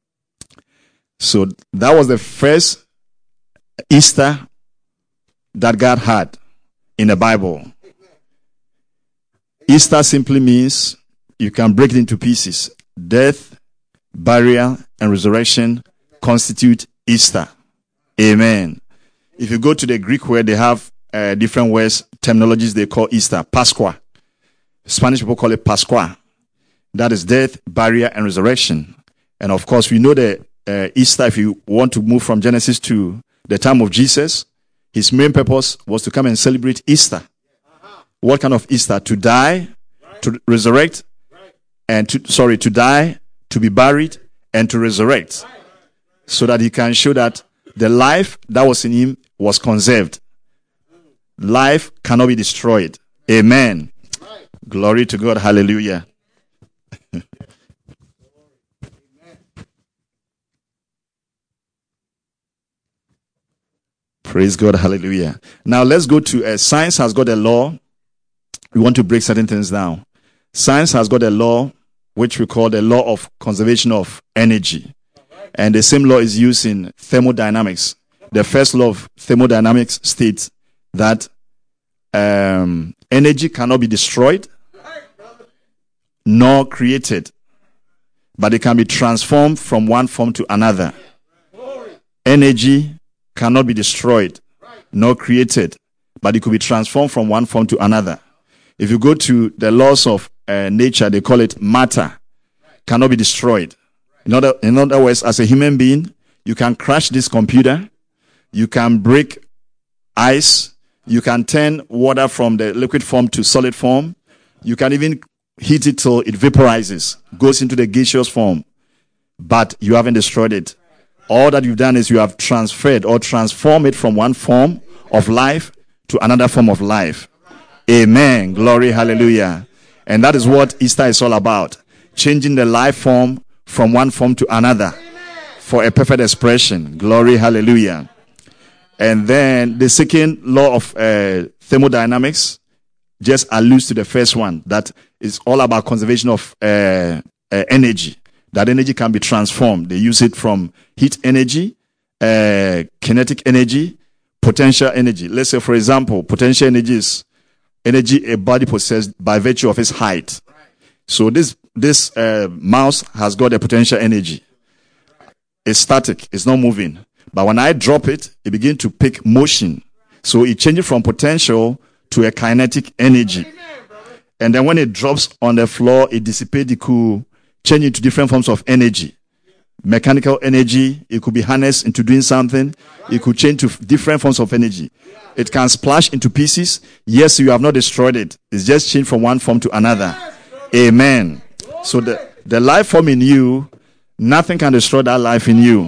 So that was the first Easter that God had in the Bible. Easter simply means you can break it into pieces. Death, burial, and resurrection constitute Easter. Amen. If you go to the Greek word, they have uh, different words, terminologies they call Easter. Pascua. Spanish people call it Pascua. That is death, burial, and resurrection. And of course, we know that uh, Easter, if you want to move from Genesis to the time of Jesus, his main purpose was to come and celebrate Easter. What kind of Easter? To die, to resurrect, and to, sorry, to die, to be buried, and to resurrect. So that he can show that the life that was in him was conserved. Life cannot be destroyed. Amen. Glory to God. Hallelujah. Praise God. Hallelujah. Now let's go to uh, science has got a law. We want to break certain things down. Science has got a law which we call the law of conservation of energy. And the same law is used in thermodynamics. The first law of thermodynamics states that um, energy cannot be destroyed nor created, but it can be transformed from one form to another. Energy cannot be destroyed nor created, but it could be transformed from one form to another. If you go to the laws of uh, nature, they call it matter, cannot be destroyed. In other, in other words, as a human being, you can crash this computer, you can break ice, you can turn water from the liquid form to solid form, you can even heat it till it vaporizes, goes into the gaseous form, but you haven't destroyed it. All that you've done is you have transferred or transformed it from one form of life to another form of life. Amen. Glory. Hallelujah. And that is what Easter is all about. Changing the life form from one form to another for a perfect expression. Glory. Hallelujah. And then the second law of uh, thermodynamics just alludes to the first one, that is all about conservation of uh, uh, energy. that energy can be transformed. They use it from heat energy, uh, kinetic energy, potential energy. Let's say, for example, potential energy is energy a body possesses by virtue of its height. So this this uh, mouse has got a potential energy. It's static. It's not moving. But when I drop it, it begins to pick motion. So it changes from potential to a kinetic energy. And then when it drops on the floor, it dissipates. It could change into different forms of energy. Mechanical energy. It could be harnessed into doing something. It could change to different forms of energy. It can splash into pieces. Yes, you have not destroyed it. It's just changed from one form to another. Amen. So the, the life form in you, nothing can destroy that life in you.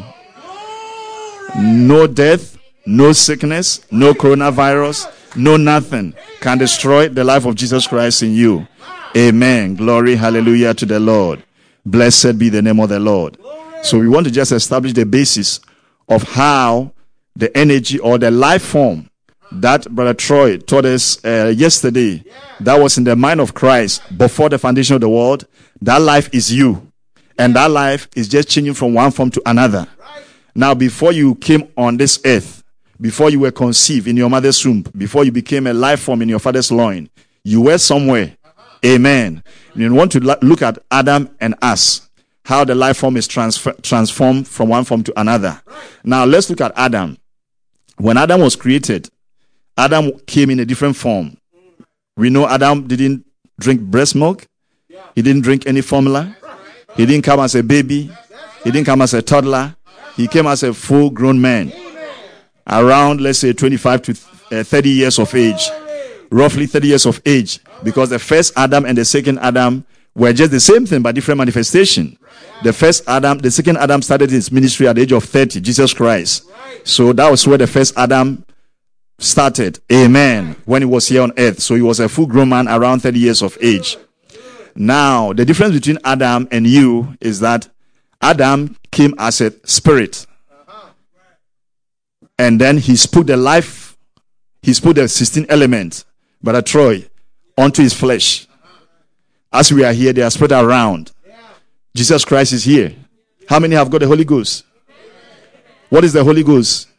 No death, no sickness, no coronavirus, no nothing can destroy the life of Jesus Christ in you. Amen. Glory, hallelujah to the Lord. Blessed be the name of the Lord. So we want to just establish the basis of how the energy or the life form that Brother Troy taught us uh, yesterday, that was in the mind of Christ before the foundation of the world. That life is you. And that life is just changing from one form to another. Now, before you came on this earth, before you were conceived in your mother's womb, before you became a life form in your father's loin, you were somewhere. Amen. And you want to look at Adam and us, how the life form is transfer- transformed from one form to another. Now, let's look at Adam. When Adam was created, Adam came in a different form. We know Adam didn't drink breast milk. He didn't drink any formula. He didn't come as a baby. He didn't come as a toddler. He came as a full-grown man. Around, let's say, twenty-five to thirty years of age. Roughly thirty years of age. Because the first Adam and the second Adam were just the same thing, but different manifestation. The first Adam, the second Adam started his ministry at the age of thirty, Jesus Christ. So that was where the first Adam started. Amen. When he was here on earth. So he was a full-grown man around thirty years of age. Now, the difference between Adam and you is that Adam came as a spirit. And then he spoke the life, he spoke the sixteen elements, Brother Troy, onto his flesh. As we are here, they are spread around. Jesus Christ is here. How many have got the Holy Ghost? What is the Holy Ghost?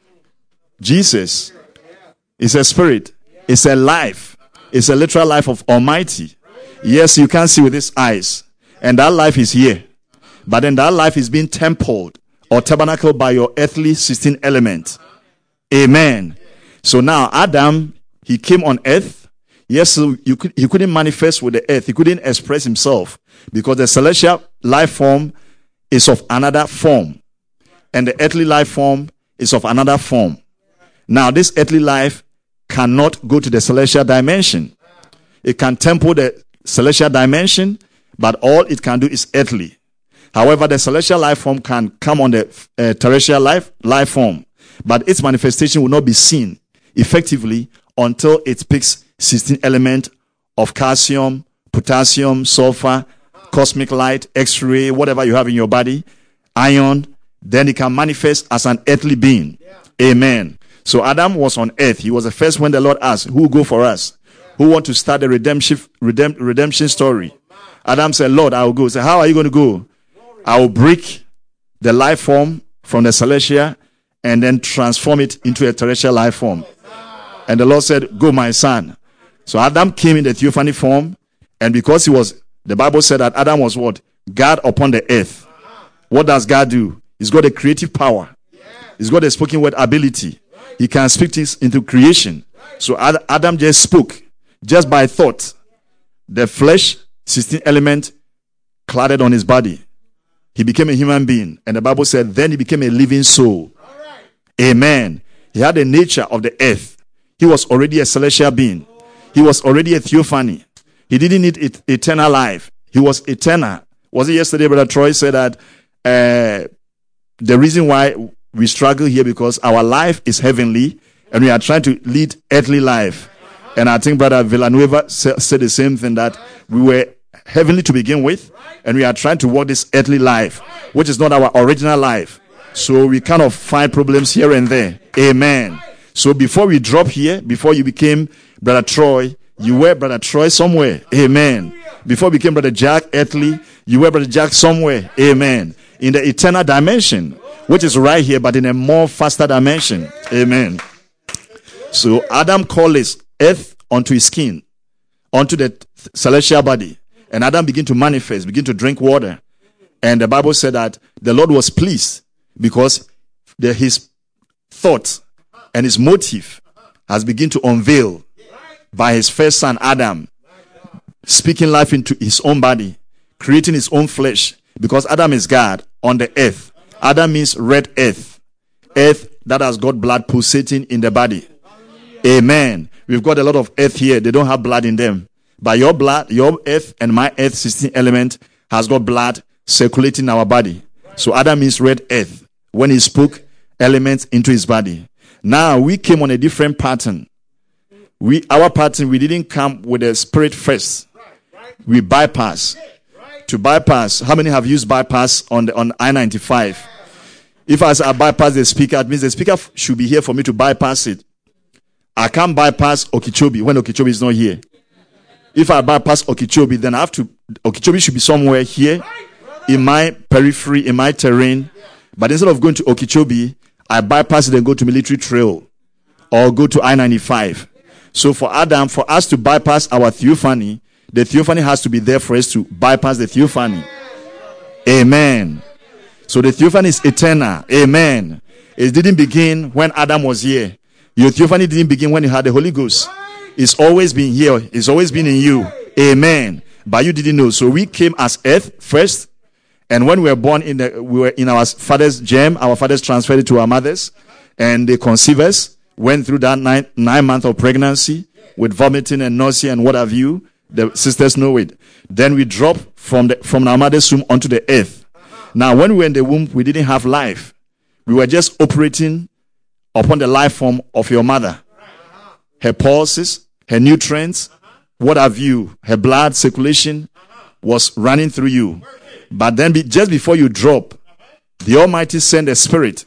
Jesus. It's a spirit. It's a life. It's a literal life of Almighty. Yes, you can't see with his eyes. And that life is here. But then that life is being templed or tabernacled by your earthly sixteen elements. Amen. So now Adam, he came on earth. Yes, so you could, he couldn't manifest with the earth. He couldn't express himself because the celestial life form is of another form. And the earthly life form is of another form. Now this earthly life cannot go to the celestial dimension. It can temple the celestial dimension, but all it can do is earthly. However, the celestial life form can come on the uh, terrestrial life, life form, but its manifestation will not be seen effectively until it picks sixteen elements of calcium, potassium, sulfur, cosmic light, X-ray, whatever you have in your body, iron, then it can manifest as an earthly being. Yeah. Amen. So Adam was on earth. He was the first when the Lord asked, who will go for us? Who want to start the redemption, redemp, redemption story? Adam said, Lord, I will go. He said, how are you going to go? I will break the life form from the celestial and then transform it into a terrestrial life form. And the Lord said, go, my son. So Adam came in the theophany form, and because he was, the Bible said that Adam was what? God upon the earth. What does God do? He's got a creative power. He's got a spoken word ability. He can speak things into creation. So Adam just spoke, just by thought. The flesh, sixteen element, clouded on his body. He became a human being. And the Bible said, then he became a living soul. Amen. He had the nature of the earth. He was already a celestial being. He was already a theophany. He didn't need et- eternal life. He was eternal. Was it yesterday, Brother Troy said that uh, the reason why we struggle here because our life is heavenly and we are trying to lead earthly life. And I think Brother Villanueva sa- said the same thing, that we were heavenly to begin with and we are trying to walk this earthly life, which is not our original life. So we kind of find problems here and there. Amen. So before we drop here, before you became Brother Troy, you were Brother Troy somewhere. Amen. Before we became Brother Jack earthly, you were Brother Jack somewhere. Amen. In the eternal dimension, which is right here, but in a more faster dimension. Amen. So Adam called his earth onto his skin, onto the celestial body. And Adam began to manifest, begin to drink water. And the Bible said that the Lord was pleased because the, his thought and his motive has begun to unveil by his first son Adam, speaking life into his own body, creating his own flesh, because Adam is God on the earth. Adam means red earth, earth that has got blood pulsating in the body. Amen. We've got a lot of earth here. They don't have blood in them. But your blood, your earth and my earth, sixteen element, has got blood circulating in our body. So Adam means red earth when he spoke elements into his body. Now we came on a different pattern. We, our pattern, we didn't come with the spirit first. We bypass. To bypass, how many have used bypass on the on I ninety-five? If I say I bypass the speaker, it means the speaker should be here for me to bypass it. I can't bypass Okeechobee when Okeechobee is not here. If I bypass Okeechobee, then I have to, Okeechobee should be somewhere here in my periphery, in my terrain. But instead of going to Okeechobee, I bypass it and go to Military Trail or go to I ninety-five. So for Adam, for us to bypass our theophany, the theophany has to be there for us to bypass the theophany. Amen. So the theophany is eternal. Amen. It didn't begin when Adam was here. Your theophany didn't begin when you had the Holy Ghost. It's always been here. It's always been in you. Amen. But you didn't know. So we came as earth first. And when we were born in the, we were in our father's germ. Our fathers transferred it to our mothers. And they conceived us. Went through that nine, nine months of pregnancy with vomiting and nausea and what have you. The sisters know it. Then we drop from the, from our mother's womb onto the earth. Now, when we were in the womb, we didn't have life. We were just operating upon the life form of your mother. Her pulses, her nutrients, what have you, her blood circulation was running through you. But then be, just before you drop, the Almighty sent a spirit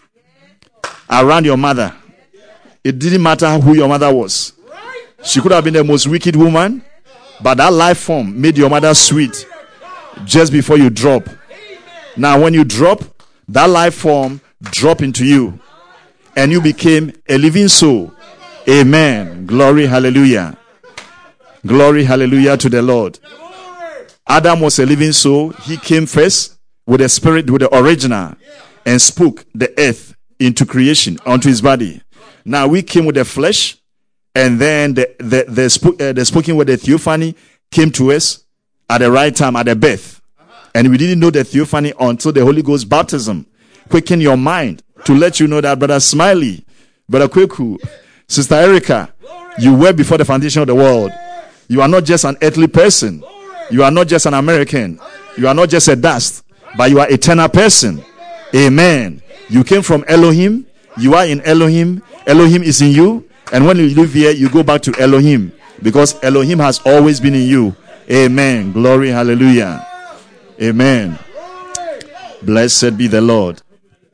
around your mother. It didn't matter who your mother was. She could have been the most wicked woman, but that life form made your mother sweet just before you drop. Now, when you drop, that life form dropped into you, and you became a living soul. Amen. Glory, hallelujah. Glory, hallelujah to the Lord. Adam was a living soul. He came first with the spirit, with the original, and spoke the earth into creation, onto his body. Now, we came with the flesh. And then the the the, sp- uh, the spoken word, the theophany, came to us at the right time, at the birth. And we didn't know the theophany until the Holy Ghost baptism quickened your mind to let you know that Brother Smiley, Brother Kweku, Sister Erica, you were before the foundation of the world. You are not just an earthly person. You are not just an American. You are not just a dust, but you are an eternal person. Amen. You came from Elohim. You are in Elohim. Elohim is in you. And when you live here, you go back to Elohim, because Elohim has always been in you. Amen. Glory, hallelujah. Amen. Blessed be the Lord.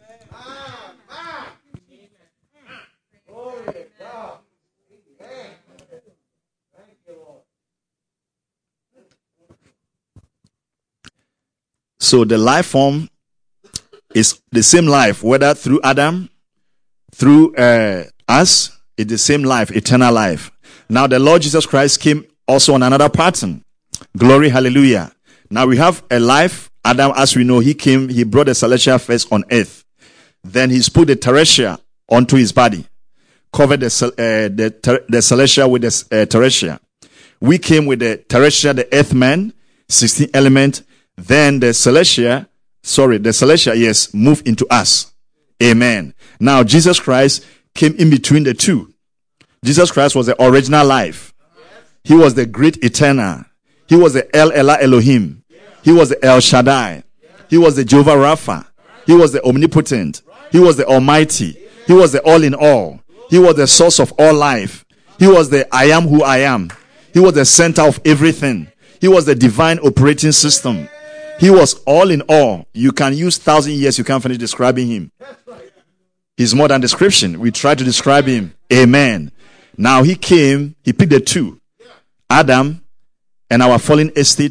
So the life form is the same life, whether through Adam, through uh, us. It's the same life, eternal life. Now the Lord Jesus Christ came also on another pattern. Glory, hallelujah. Now we have a life. Adam, as we know, he came, he brought the celestial first on earth. Then he put the terrestrial onto his body. Covered the, uh, the, ter- the celestial with the uh, terrestrial. We came with the terrestrial, the earth man, sixteen element. Then the celestial, sorry, the celestial, yes, moved into us. Amen. Now Jesus Christ came in between the two. Jesus Christ was the original life. He was the great eternal. He was the El Elah Elohim. He was the El Shaddai. He was the Jehovah Rapha. He was the omnipotent. He was the almighty. He was the all in all. He was the source of all life. He was the I am who I am. He was the center of everything. He was the divine operating system. He was all in all. You can use thousand years, you can't finish describing him. He's more than description. We try to describe him. Amen. Now he came, he picked the two. Adam and our fallen estate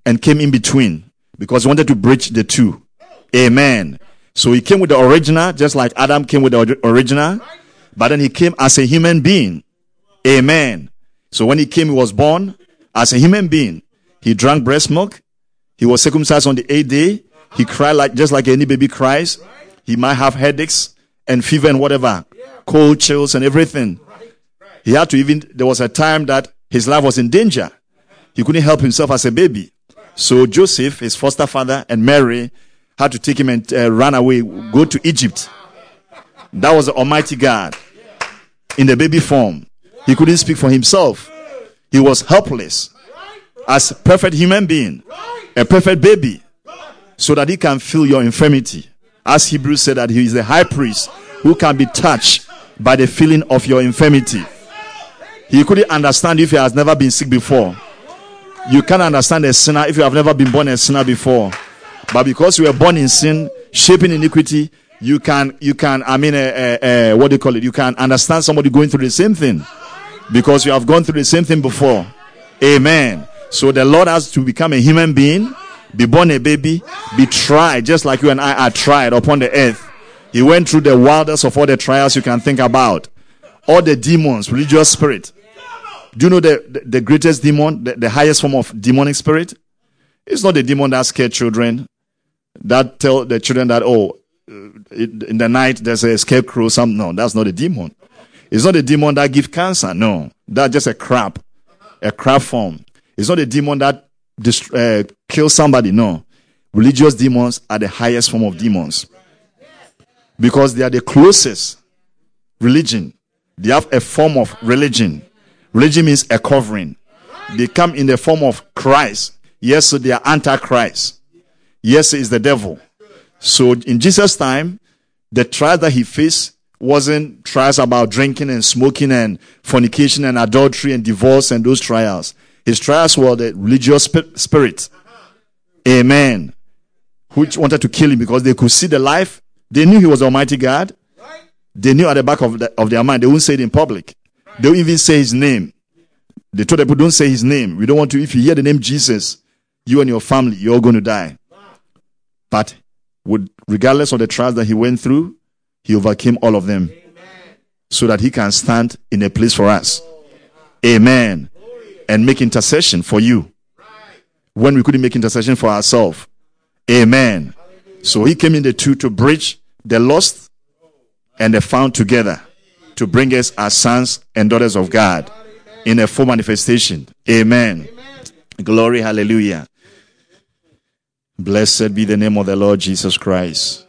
and came in between because he wanted to bridge the two. Amen. So he came with the original, just like Adam came with the original, but then he came as a human being. Amen. So when he came, he was born as a human being. He drank breast milk. He was circumcised on the eighth day. He cried like just like any baby cries. He might have headaches and fever and whatever, cold chills and everything. He had to even, there was a time that his life was in danger. He couldn't help himself as a baby. So Joseph, his foster father, and Mary had to take him and uh, run away, go to Egypt. That was the Almighty God in the baby form. He couldn't speak for himself. He was helpless as a perfect human being, a perfect baby, so that he can feel your infirmity. As Hebrews said that he is the high priest who can be touched by the feeling of your infirmity. He couldn't understand if he has never been sick before. You can't understand a sinner if you have never been born a sinner before. But because you were born in sin, shaping iniquity, you can, you can, I mean, uh, uh, uh, what do you call it? You can understand somebody going through the same thing because you have gone through the same thing before. Amen. So the Lord has to become a human being, be born a baby, be tried just like you and I are tried upon the earth. He went through the wildest of all the trials you can think about. All the demons, religious spirit. Do you know the, the, the greatest demon, the, the highest form of demonic spirit? It's not the demon that scares children, that tell the children that, oh, in the night there's a scarecrow. Some, no, that's not a demon. It's not a demon that gives cancer. No, that's just a crab, a crab form. It's not a demon that dist- uh, kills somebody. No, religious demons are the highest form of demons because they are the closest religion. They have a form of religion. Religion means a covering. They come in the form of Christ. Yes, so they are antichrist. Yes, is the devil. So in Jesus' time, the trials that he faced wasn't trials about drinking and smoking and fornication and adultery and divorce and those trials. His trials were the religious spirit. Amen. Which wanted to kill him because they could see the life. They knew he was Almighty God. They knew at the back of, the, of their mind. They wouldn't say it in public. They wouldn't even say his name. They told people, don't say his name. We don't want to, if you hear the name Jesus, you and your family, you're all going to die. But with, regardless of the trials that he went through, he overcame all of them. So that he can stand in a place for us. Amen. And make intercession for you. When we couldn't make intercession for ourselves. Amen. So he came in the two to bridge the lost and the found together. To bring us as sons and daughters of God. In a full manifestation. Amen. Amen. Glory, hallelujah. Blessed be the name of the Lord Jesus Christ.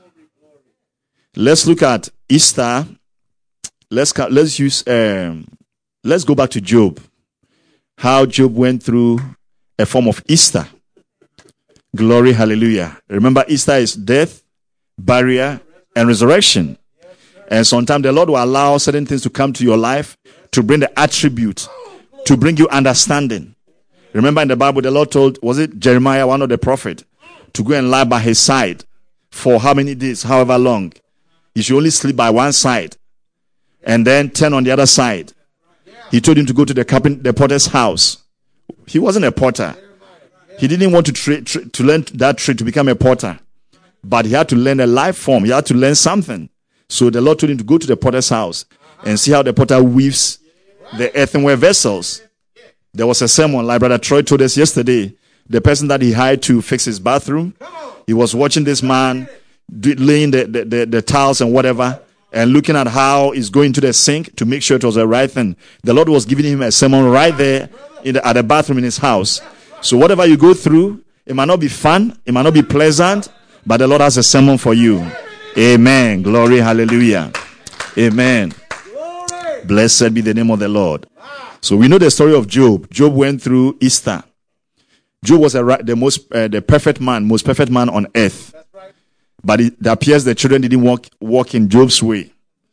Let's look at Easter. Let's let's use. Um, let's go back to Job. How Job went through a form of Easter. Glory, hallelujah. Remember, Easter is death, burial, and resurrection. And sometimes the Lord will allow certain things to come to your life to bring the attribute, to bring you understanding. Remember in the Bible, the Lord told, was it Jeremiah, one of the prophets, to go and lie by his side for how many days, however long. He should only sleep by one side and then turn on the other side. He told him to go to the carpenter, the potter's house. He wasn't a potter. He didn't want to tra- tra- to learn that trade to become a potter. But he had to learn a life form. He had to learn something. So the Lord told him to go to the potter's house and see how the potter weaves the earthenware vessels. There was a sermon, like Brother Troy told us yesterday. The person that he hired to fix his bathroom, he was watching this man do, laying the, the, the, the tiles and whatever, and looking at how he's going to the sink to make sure it was the right thing. The Lord was giving him a sermon right there in the, at the bathroom in his house. So whatever you go through, it might not be fun, it might not be pleasant, but the Lord has a sermon for you. Amen. Glory, hallelujah. Amen. Glory. Blessed be the name of the Lord. So we know the story of Job. Job went through Easter. Job was a, the most, uh, the perfect man, most perfect man on earth. Right. But it, it appears the children didn't walk, walk in Job's way.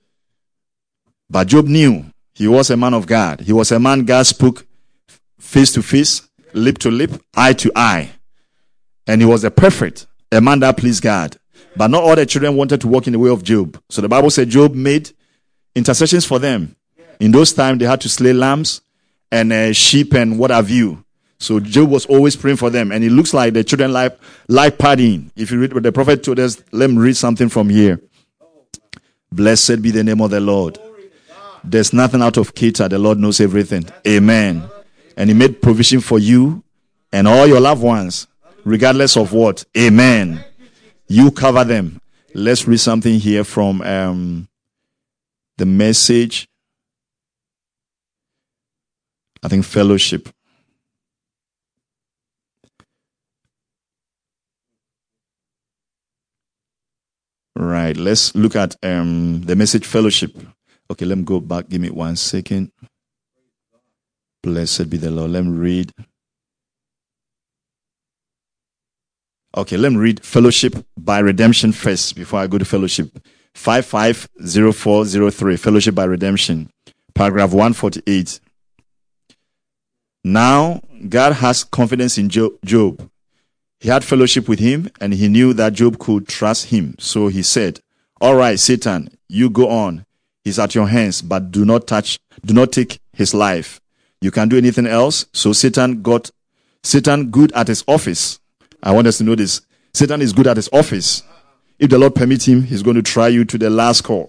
But Job knew he was a man of God. He was a man God spoke face to face, lip to lip, eye to eye. And he was a perfect, a man that pleased God. But not all the children wanted to walk in the way of Job. So the Bible said Job made intercessions for them. In those times, they had to slay lambs and uh, sheep and what have you. So Job was always praying for them. And it looks like the children like, like partying. If you read what the prophet told us, let me read something from here. Blessed be the name of the Lord. There's nothing out of Keter. The Lord knows everything. Amen. And he made provision for you and all your loved ones, regardless of what. Amen. You cover them. Let's read something here from um, the Message. I think Fellowship. Right. Let's look at um, the Message Fellowship. Okay, let me go back. Give me one second. Blessed be the Lord. Let me read. Okay, let me read Fellowship by Redemption first before I go to Fellowship. five five zero four zero three, Fellowship by Redemption, paragraph one forty-eight. Now, God has confidence in Job. He had fellowship with him, and he knew that Job could trust him. So he said, all right, Satan, you go on. He's at your hands, but do not touch, do not take his life. You can't do anything else. So Satan got, Satan good at his office. I want us to know this. Satan is good at his office. If the Lord permits him, he's going to try you to the last call.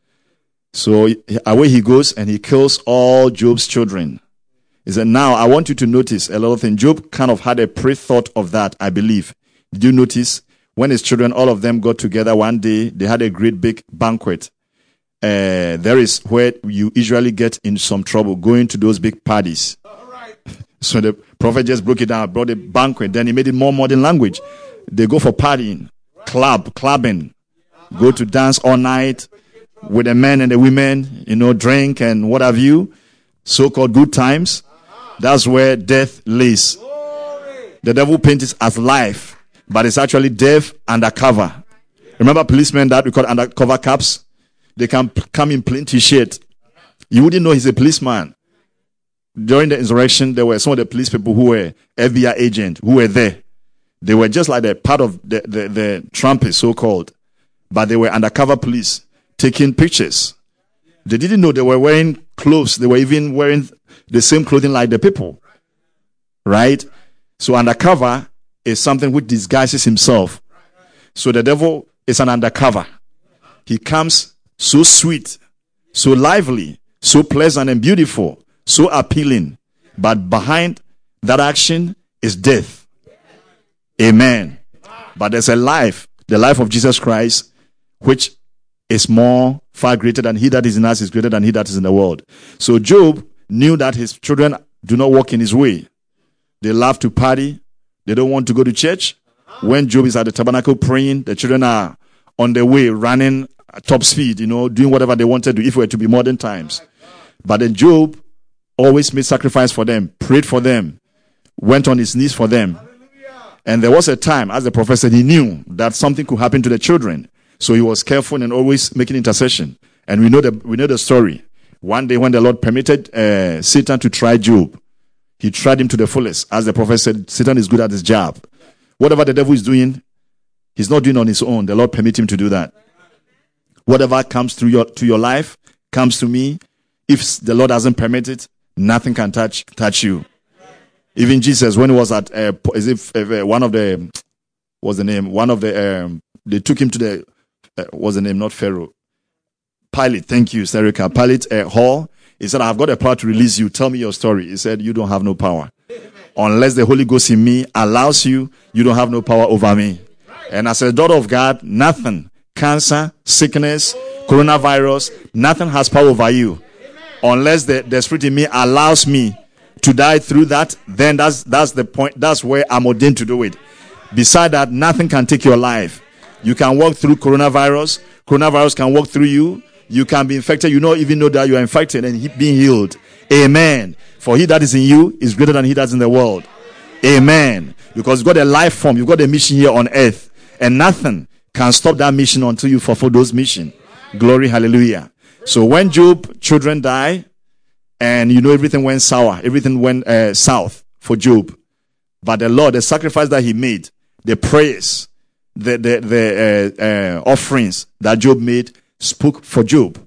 So away he goes, and he kills all Job's children. He said, now I want you to notice a lot of things. Job kind of had a pre-thought of that, I believe. Did you notice? When his children, all of them got together one day, they had a great big banquet. Uh, there is where you usually get in some trouble, going to those big parties. Right. So the prophet just broke it down, brought a banquet, then he made it more modern language. They go for partying, club, clubbing, go to dance all night with the men and the women, you know, drink and what have you, so-called good times. That's where death lays. The devil paints it as life, but it's actually death undercover. Remember policemen that we call undercover cops? They can come in plain t-shirt. You wouldn't know he's a policeman. During the insurrection, there were some of the police people who were F B I agents who were there. They were just like the part of the, the, the trumpets, so-called. But they were undercover police taking pictures. They didn't know they were wearing clothes. They were even wearing the same clothing like the people. Right? So undercover is something which disguises himself. So the devil is an undercover. He comes so sweet, so lively, so pleasant and beautiful, so appealing. But behind that action is death. Amen. But there's a life, the life of Jesus Christ, which is more, far greater than he that is in us is greater than he that is in the world. So Job knew that his children do not walk in his way. They love to party. They don't want to go to church. When Job is at the tabernacle praying, the children are on their way, running at top speed, you know, doing whatever they wanted to do if it were to be modern times. But then Job always made sacrifice for them, prayed for them, went on his knees for them. And there was a time, as the prophet said, he knew that something could happen to the children. So he was careful and always making intercession. And we know the, we know the story. One day when the Lord permitted uh, Satan to try Job, he tried him to the fullest. As the prophet said, Satan is good at his job. Whatever the devil is doing, he's not doing on his own. The Lord permit him to do that. Whatever comes through your, to your life, comes to me. If the Lord doesn't permit it, nothing can touch, touch you. Even Jesus, when he was at, uh, as if uh, one of the, what's the name? One of the, um, they took him to the, uh, what's the name? Not Pharaoh. Pilate, thank you, Serica. Pilate uh, hall. He said, I've got a power to release you. Tell me your story. He said, you don't have no power. Unless the Holy Ghost in me allows you, you don't have no power over me. And as a daughter of God, nothing, cancer, sickness, coronavirus, nothing has power over you. Unless the, the Spirit in me allows me to die through that, then that's that's the point. That's where I'm ordained to do it. Beside that, nothing can take your life. You can walk through coronavirus. Coronavirus can walk through you. You can be infected. You don't even know that you are infected and he, being healed. Amen. For he that is in you is greater than he that's in the world. Amen. Because you've got a life form. You've got a mission here on earth. And nothing can stop that mission until you fulfill those mission. Glory, hallelujah. So when Job children die, and you know everything went sour, everything went uh, south for Job. But the Lord, the sacrifice that he made, the prayers, the the, the uh, uh, offerings that Job made spoke for Job.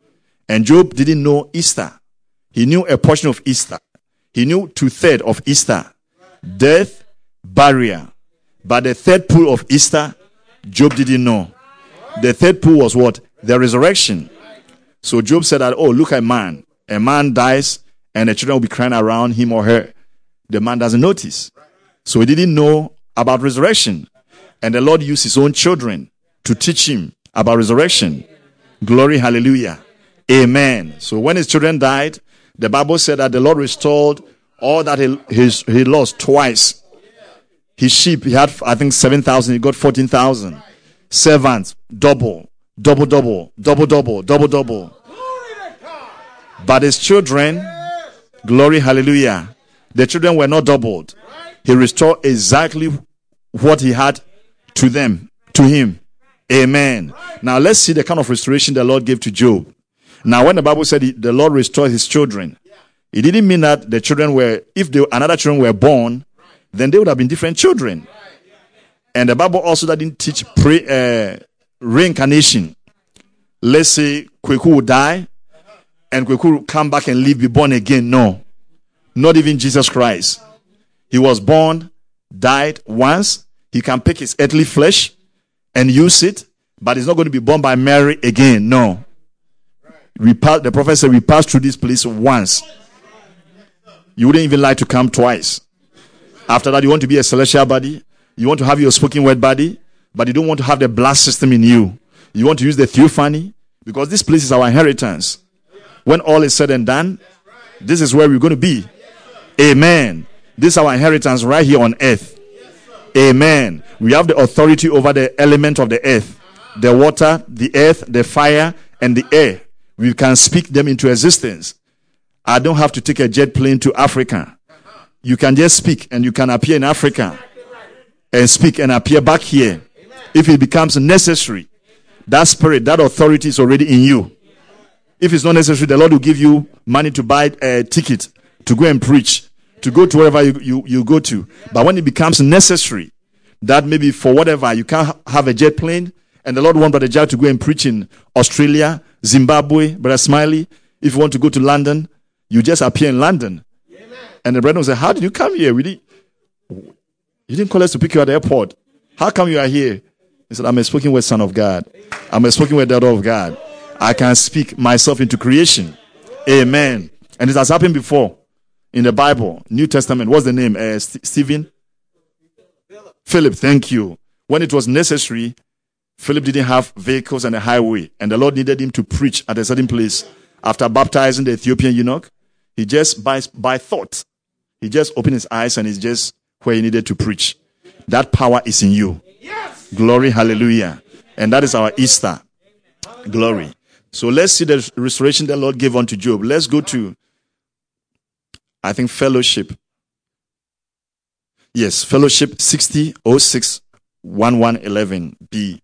And Job didn't know Easter. He knew a portion of Easter. He knew two-thirds of Easter. death, burial. But the third pool of Easter, Job didn't know. The third pool was what? The resurrection. So Job said that, oh, look at man. A man dies and the children will be crying around him or her. The man doesn't notice. So he didn't know about resurrection. And the Lord used his own children to teach him about resurrection. Glory, hallelujah. Amen. So when his children died, the Bible said that the Lord restored all that he, his, he lost twice. His sheep, he had, I think, seven thousand. He got fourteen thousand. Servants, double, double, double, double, double, double, double. But his children, glory, hallelujah, the children were not doubled. He restored exactly what he had to them, to him. Amen. Now let's see the kind of restoration the Lord gave to Job. Now when the Bible said he, the Lord restored his children, it didn't mean that the children were, if they, another children were born, then they would have been different children. And the Bible also didn't teach pre, uh, reincarnation. Let's say Kweku would die and Kweku would come back and live, be born again. No. Not even Jesus Christ. He was born, died once. He can pick his earthly flesh and use it, but he's not going to be born by Mary again. No. We pass, the prophet said we passed through this place once. You wouldn't even like to come twice. After that, you want to be a celestial body. You want to have your spoken word body, but you don't want to have the blood system in you. You want to use the theophany, because this place is our inheritance. When all is said and done, this is where we're going to be. Amen. This is our inheritance right here on earth. Amen. We have the authority over the element of the earth. The water, the earth, the fire, and the air. We can speak them into existence. I don't have to take a jet plane to Africa. You can just speak and you can appear in Africa and speak and appear back here. If it becomes necessary, that spirit, that authority is already in you. If it's not necessary, the Lord will give you money to buy a ticket to go and preach, to go to wherever you, you, you go to. But when it becomes necessary, that maybe for whatever, you can't have a jet plane, and the Lord wants Brother Jack to go and preach in Australia, Zimbabwe, Brother Smiley. If you want to go to London, you just appear in London. Amen. And the brethren will say, how did you come here? We did, you didn't call us to pick you at the airport. How come you are here? He said, I'm a spoken word son of God. I'm a spoken word daughter of God. I can speak myself into creation. Amen. And it has happened before in the Bible, New Testament. What's the name? Uh, St- Stephen? Philip. Philip, thank you. When it was necessary, Philip didn't have vehicles and a highway, and the Lord needed him to preach at a certain place. After baptizing the Ethiopian eunuch, he just, by, by thought, he just opened his eyes and he's just where he needed to preach. That power is in you. Yes. Glory, hallelujah. And that is our Easter. Glory. So let's see the restoration the Lord gave unto Job. Let's go to, I think, Fellowship. Yes, Fellowship sixty oh six eleven eleven B.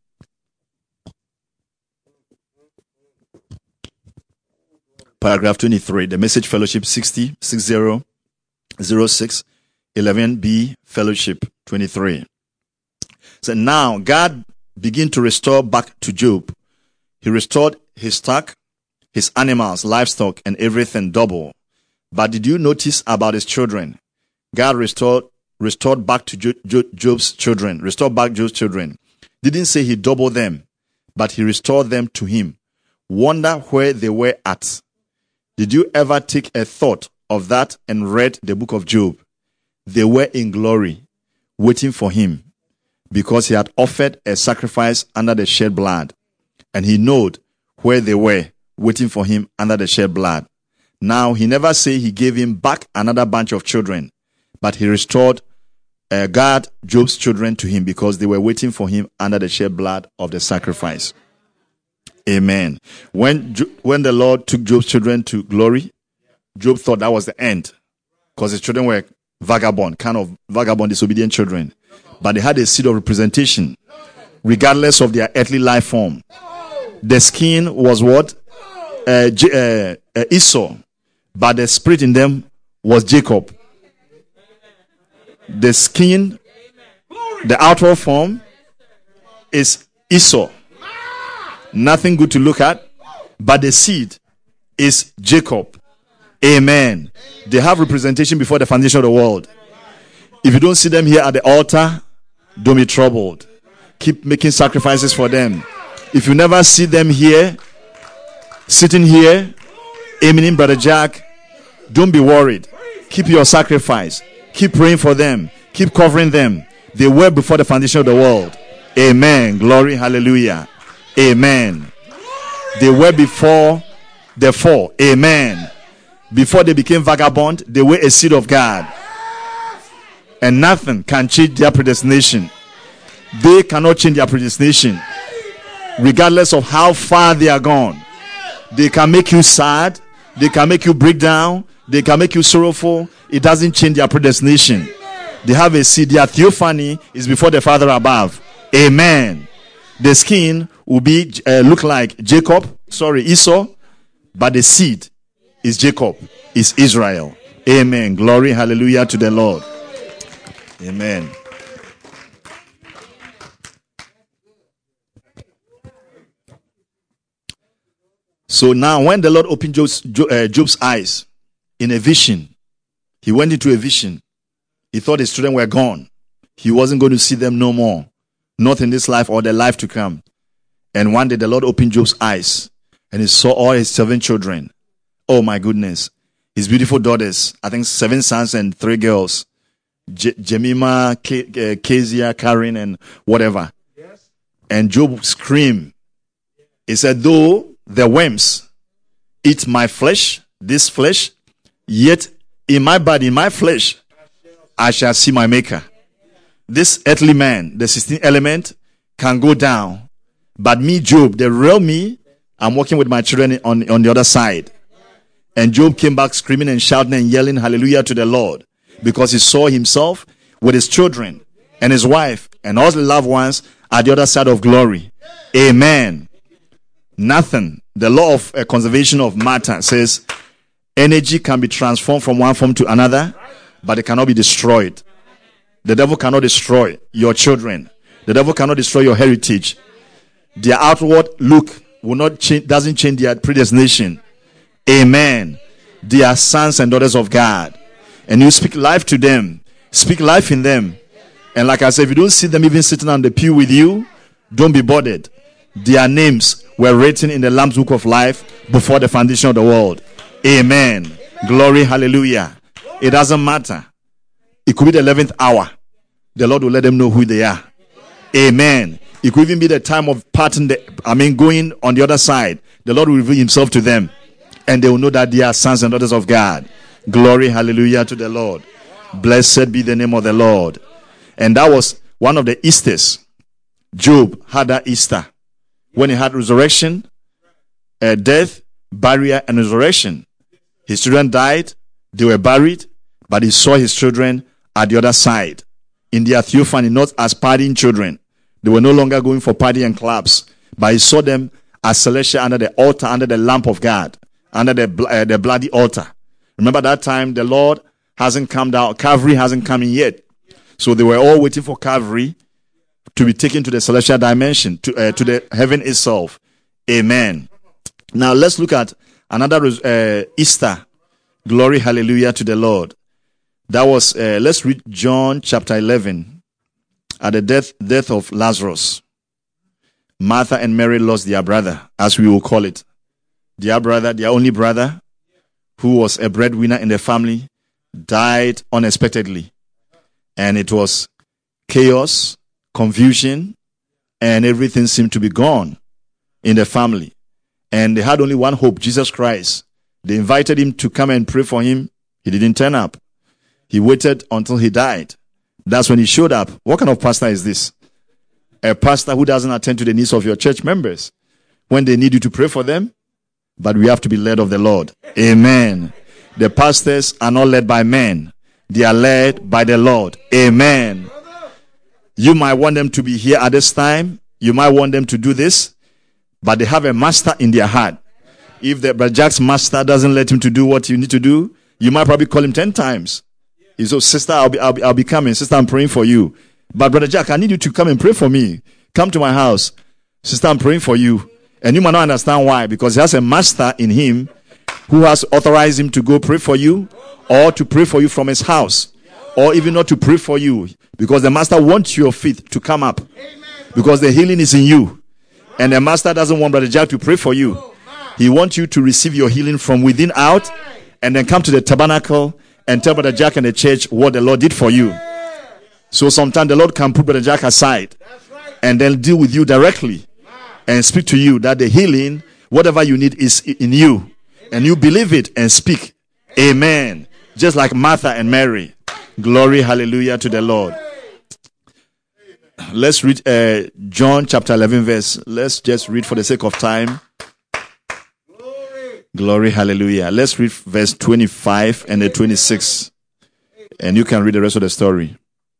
Paragraph twenty-three, the Message Fellowship sixty, sixty oh six eleven B, Fellowship twenty-three. So now God began to restore back to Job. He restored his stock, his animals, livestock, and everything double. But did you notice about his children? God restored restored back to jo- jo- Job's children, restored back Job's children. Didn't say he doubled them, but he restored them to him. Wonder where they were at. Did you ever take a thought of that and read the book of Job? They were in glory, waiting for him, because he had offered a sacrifice under the shed blood. And he knowed where they were, waiting for him under the shed blood. Now, he never said he gave him back another bunch of children, but he restored uh, God, Job's children to him, because they were waiting for him under the shed blood of the sacrifice. Amen. When when the Lord took Job's children to glory, Job thought that was the end, because his children were vagabond, kind of vagabond, disobedient children. But they had a seed of representation, regardless of their earthly life form. The skin was what? Uh, J- uh, uh, Esau. But the spirit in them was Jacob. The skin, the outward form is Esau. Nothing good to look at. But the seed is Jacob. Amen. They have representation before the foundation of the world. If you don't see them here at the altar, don't be troubled. Keep making sacrifices for them. If you never see them here, sitting here, aiming in Brother Jack, don't be worried. Keep your sacrifice. Keep praying for them. Keep covering them. They were before the foundation of the world. Amen. Glory. Hallelujah. Amen. They were before the fall. Amen. Before they became vagabond, they were a seed of God. And nothing can change their predestination. They cannot change their predestination. Regardless of how far they are gone. They can make you sad. They can make you break down. They can make you sorrowful. It doesn't change their predestination. They have a seed. Their theophany is before the Father above. Amen. The skin will be uh, look like Jacob, sorry, Esau, but the seed is Jacob, is Israel. Amen. Glory, hallelujah to the Lord. Amen. So now when the Lord opened Job's, uh, Job's eyes in a vision, he went into a vision. He thought his children were gone. He wasn't going to see them no more. Not in this life or the life to come. And one day the Lord opened Job's eyes and he saw all his seven children. Oh my goodness. His beautiful daughters. I think seven sons and three girls. Je- Jemima, K- uh, Kezia, Karen and whatever. Yes. And Job screamed. He said, though the worms eat my flesh, this flesh, yet in my body, in my flesh, I shall see my maker. This earthly man, the sixteenth element, can go down. But me, Job, the real me, I'm working with my children on, on the other side. And Job came back screaming and shouting and yelling hallelujah to the Lord. Because he saw himself with his children and his wife and all the loved ones at the other side of glory. Amen. Nothing. The law of uh, conservation of matter says energy can be transformed from one form to another, but it cannot be destroyed. The devil cannot destroy your children. The devil cannot destroy your heritage. Their outward look will not change, doesn't change their predestination. Amen. They are sons and daughters of God. And you speak life to them. Speak life in them. And like I said, if you don't see them even sitting on the pew with you, don't be bothered. Their names were written in the Lamb's Book of Life before the foundation of the world. Amen. Amen. Glory, hallelujah. It doesn't matter. It could be the eleventh hour. The Lord will let them know who they are. Amen. It could even be the time of parting, the, I mean, going on the other side. The Lord will reveal himself to them. And they will know that they are sons and daughters of God. Glory, hallelujah to the Lord. Blessed be the name of the Lord. And that was one of the Easters. Job had that Easter. When he had resurrection, uh, death, burial, and resurrection. His children died. They were buried. But he saw his children at the other side. In their theophany, not as partying children. They were no longer going for party and clubs. But he saw them as celestial under the altar, under the lamp of God. Under the, uh, the bloody altar. Remember that time the Lord hasn't come down. Calvary hasn't come in yet. So they were all waiting for Calvary to be taken to the celestial dimension, to, uh, to the heaven itself. Amen. Now let's look at another uh, Easter. Glory, hallelujah to the Lord. That was, uh, let's read John chapter eleven. At the death, death of Lazarus. Martha and Mary lost their brother, as we will call it. Their brother, their only brother, who was a breadwinner in the family, died unexpectedly. And it was chaos, confusion, and everything seemed to be gone in the family. And they had only one hope, Jesus Christ. They invited him to come and pray for him. He didn't turn up. He waited until he died. That's when he showed up. What kind of pastor is this? A pastor who doesn't attend to the needs of your church members when they need you to pray for them? But we have to be led of the Lord. Amen. The pastors are not led by men. They are led by the Lord. Amen. You might want them to be here at this time. You might want them to do this. But they have a master in their heart. If the Brother Jack's master doesn't let him to do what you need to do, you might probably call him ten times. He says, sister, I'll be, I'll be, I'll be coming. Sister, I'm praying for you. But Brother Jack, I need you to come and pray for me. Come to my house. Sister, I'm praying for you. And you might not understand why. Because he has a master in him who has authorized him to go pray for you or to pray for you from his house. or even not to pray for you, because the master wants your faith to come up, because the healing is in you. And the master doesn't want Brother Jack to pray for you. He wants you to receive your healing from within out, and then come to the tabernacle and tell Brother Jack and the church what the Lord did for you. So sometimes the Lord can put Brother Jack aside and then deal with you directly and speak to you that the healing, whatever you need, is in you. And you believe it and speak. Amen. Just like Martha and Mary. Glory, hallelujah to the Lord. Let's read uh, John chapter eleven verse. Let's just read for the sake of time. Glory. Glory, hallelujah. Let's read verse twenty-five and the twenty-six. And you can read the rest of the story.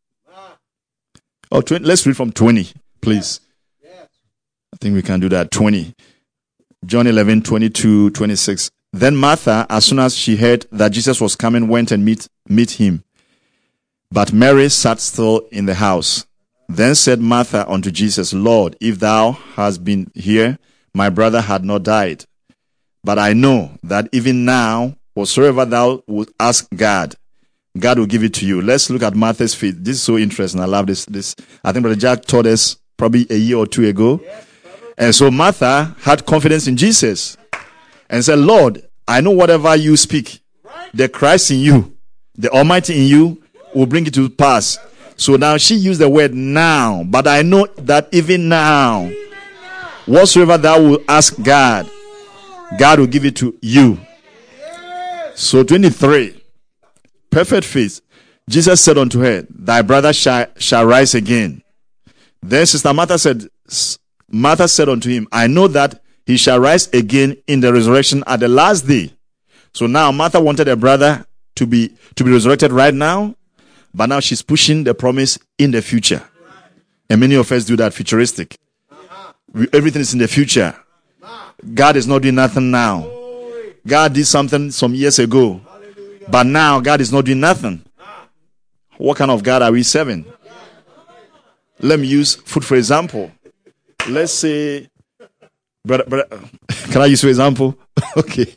Oh, twenty, let's read from twenty, please. I think we can do that. twenty. John eleven, twenty-two, twenty-six. Then Martha, as soon as she heard that Jesus was coming, went and meet, meet him. But Mary sat still in the house. Then said Martha unto Jesus, Lord, if thou hadst been here, my brother had not died. But I know that even now, whatsoever thou wilt ask God, God will give it to you. Let's look at Martha's faith. This is so interesting. I love this. This I think Brother Jack taught us probably a year or two ago. And so Martha had confidence in Jesus and said, Lord, I know whatever you speak, the Christ in you, the Almighty in you, will bring it to pass. So now she used the word now, but I know that even now, whatsoever thou will ask God, God will give it to you. So twenty-three, perfect faith. Jesus said unto her, thy brother shall, shall rise again. Then Sister Martha said, Martha said unto him, I know that he shall rise again in the resurrection at the last day. So now Martha wanted her brother to be to be resurrected right now, but now she's pushing the promise in the future. And many of us do that, futuristic. We, everything is in the future. God is not doing nothing now. God did something some years ago, but now God is not doing nothing. What kind of God are we serving? Let me use food for example. Let's say, brother, brother can I use for example? Okay.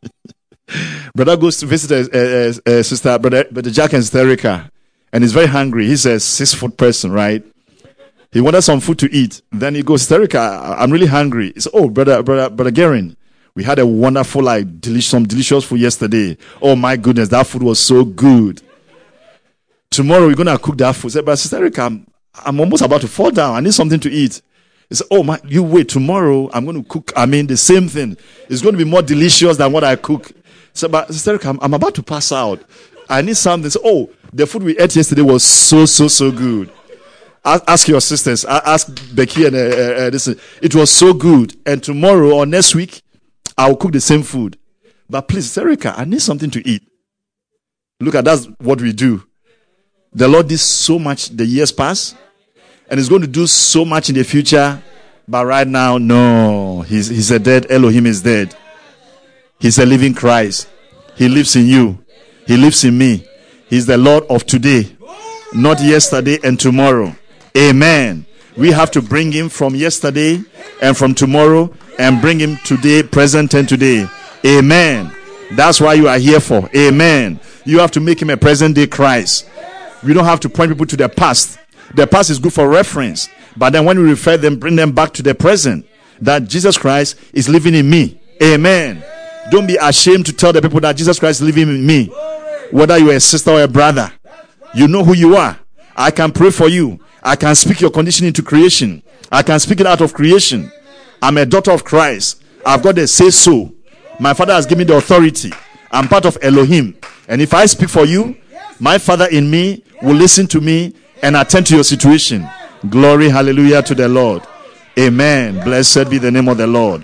Brother goes to visit a, a, a sister, brother, brother Jack and Sister Erica, and he's very hungry. He's a six-foot person, right? He wanted some food to eat. Then he goes, Sister Erica, I'm really hungry. He said, oh, brother, brother, brother Gerin, we had a wonderful, like, delicious, some delicious food yesterday. Oh my goodness, that food was so good. Tomorrow we're gonna cook that food. He said, but Sister Erica, I'm, I'm almost about to fall down. I need something to eat. He said, oh my, you wait, tomorrow I'm going to cook, I mean, the same thing. It's going to be more delicious than what I cook. He said, but Sister Erica, I'm, I'm about to pass out. I need something. He said, oh, the food we ate yesterday was so, so, so good. Ask, ask your sisters, ask Becky and uh, uh, this. It was so good. And tomorrow or next week, I'll cook the same food. But please, Sister Erica, I need something to eat. Look at that's what we do. The Lord did so much the years past, and He's going to do so much in the future. But right now, no. He's, he's a dead. Elohim is dead. He's a living Christ. He lives in you. He lives in me. He's the Lord of today, not yesterday and tomorrow. Amen. We have to bring Him from yesterday and from tomorrow and bring Him today, present and today. Amen. That's why you are here for. Amen. You have to make Him a present day Christ. We don't have to point people to the past. The past is good for reference. But then when we refer them, bring them back to the present. That Jesus Christ is living in me. Amen. Don't be ashamed to tell the people that Jesus Christ is living in me. Whether you're a sister or a brother. You know who you are. I can pray for you. I can speak your condition into creation. I can speak it out of creation. I'm a daughter of Christ. I've got the say so. My Father has given me the authority. I'm part of Elohim. And if I speak for you, my Father in me will listen to me and attend to your situation. Glory, hallelujah to the Lord. Amen. Blessed be the name of the Lord.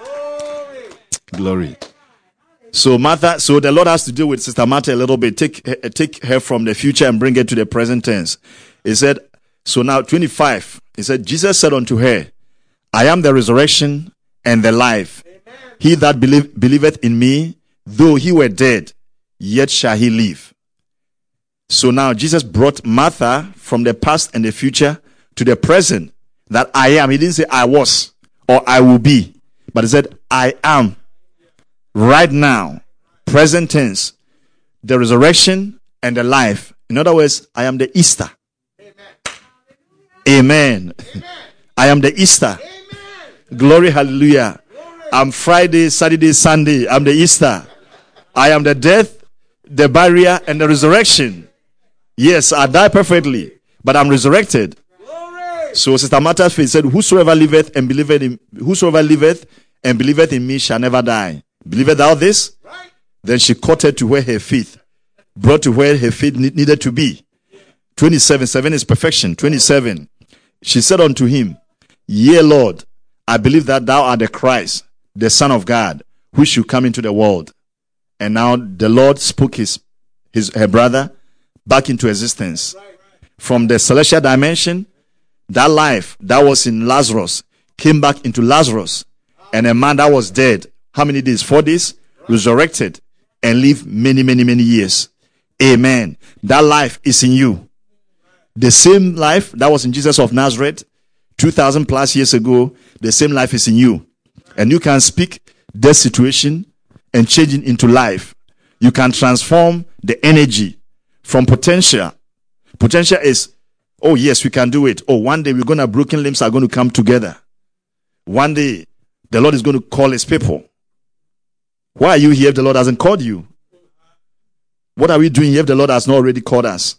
Glory. So Martha, so the Lord has to deal with Sister Martha a little bit. Take, take her from the future and bring her to the present tense. He said, so now twenty-five. He said, Jesus said unto her, I am the resurrection and the life. Amen. He that believe, believeth in me, though he were dead, yet shall he live. So now Jesus brought Martha from the past and the future to the present, that I am. He didn't say I was or I will be, but he said I am. Right now, present tense, the resurrection and the life. In other words, I am the Easter. Amen. Amen. I am the Easter. Amen. Glory, hallelujah. Glory. I'm Friday, Saturday, Sunday. I'm the Easter. I am the death, the barrier, and the resurrection. Yes, I die perfectly, but I'm resurrected. Glory. So Sister Martha said, Whosoever liveth and believeth in whosoever liveth and believeth in me shall never die. Believeth thou this? Right. Then she quoted to where her faith, brought to where her faith needed to be. twenty-seven, seven is perfection. twenty-seven. She said unto him, Yea, Lord, I believe that thou art the Christ, the Son of God, which should come into the world. And now the Lord spoke his, his her brother back into existence. From the celestial dimension, that life that was in Lazarus came back into Lazarus. And a man that was dead, how many days? Four days? Resurrected and lived many, many, many years. Amen. That life is in you. The same life that was in Jesus of Nazareth two thousand plus years ago, the same life is in you. And you can speak that situation and change it into life. You can transform the energy from potential. Potential is, oh yes, we can do it. Oh, one day we're going to, broken limbs are going to come together. One day the Lord is going to call his people. Why are you here if the Lord hasn't called you? What are we doing here if the Lord has not already called us?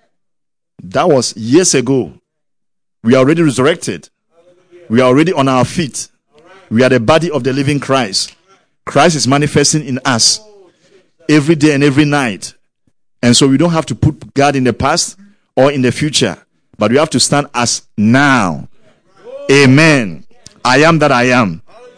That was years ago. We are already resurrected. We are already on our feet. We are the body of the living Christ. Christ is manifesting in us every day and every night. And so we don't have to put God in the past or in the future, but we have to stand as now. Amen. I am that I am.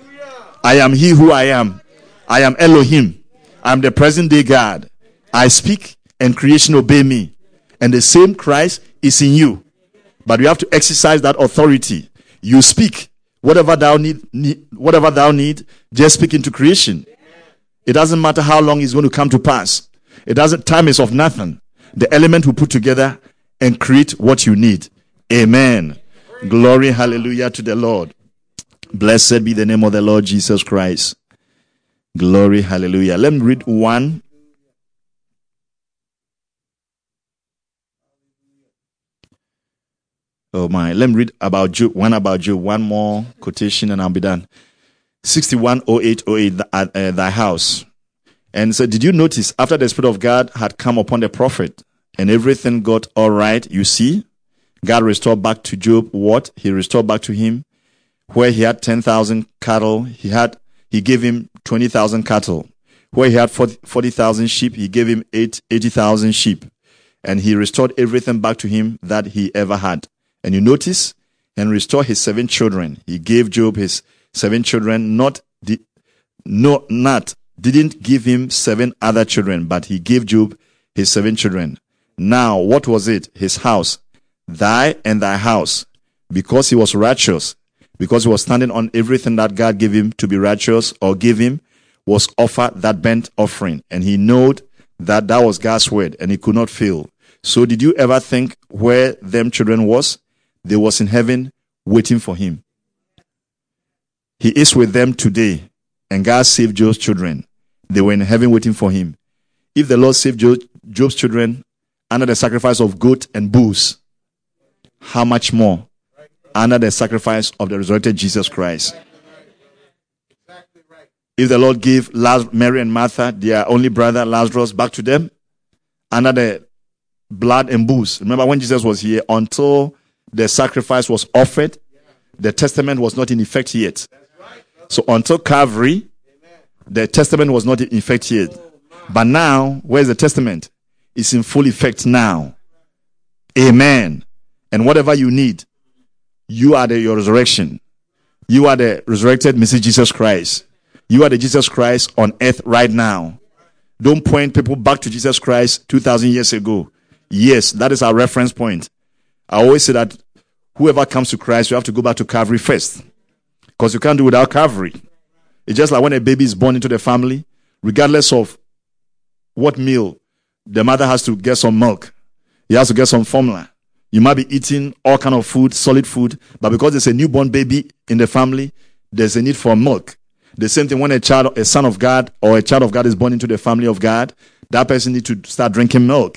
I am he who I am. I am Elohim. I am the present day God. I speak and creation obey me. And the same Christ is in you. But you have to exercise that authority. You speak. Whatever thou need, need, whatever thou need, just speak into creation. It doesn't matter how long it's going to come to pass. It doesn't, time is of nothing. The element will put together and create what you need. Amen. Glory, hallelujah to the Lord. Blessed be the name of the Lord Jesus Christ. Glory, hallelujah. Let me read one. Oh my, let me read about Job, one about Job, one more quotation and I'll be done. sixty-one oh eight oh eight, at uh, thy house. And so did you notice after the Spirit of God had come upon the prophet and everything got all right, you see, God restored back to Job what? He restored back to him where he had ten thousand cattle, he had, he gave him twenty thousand cattle. Where he had forty thousand sheep, he gave him eighty thousand sheep. And he restored everything back to him that he ever had. And you notice, and restore his seven children. He gave Job his seven children, not, the, no, not, didn't give him seven other children, but he gave Job his seven children. Now, what was it? His house. Thy and thy house. Because he was righteous, because he was standing on everything that God gave him to be righteous or give him, was offered that burnt offering. And he knowed that that was God's word and he could not fail. So did you ever think where them children was? They was in heaven waiting for him. He is with them today. And God saved Job's children. They were in heaven waiting for him. If the Lord saved Job's children under the sacrifice of goat and bulls, how much more under the sacrifice of the resurrected Jesus Christ? If the Lord gave Mary and Martha, their only brother Lazarus, back to them under the blood and bulls. Remember when Jesus was here, until the sacrifice was offered, the testament was not in effect yet. So until Calvary, the testament was not in effect yet. But now, where's the testament? It's in full effect now. Amen. And whatever you need, you are the, your resurrection. You are the resurrected Missus Jesus Christ. You are the Jesus Christ on earth right now. Don't point people back to Jesus Christ two thousand years ago. Yes, that is our reference point. I always say that whoever comes to Christ, you have to go back to Calvary first. Because you can't do without Calvary. It's just like when a baby is born into the family, regardless of what meal, the mother has to get some milk. He has to get some formula. You might be eating all kind of food, solid food, but because there's a newborn baby in the family, there's a need for milk. The same thing when a child, a son of God or a child of God is born into the family of God, that person needs to start drinking milk.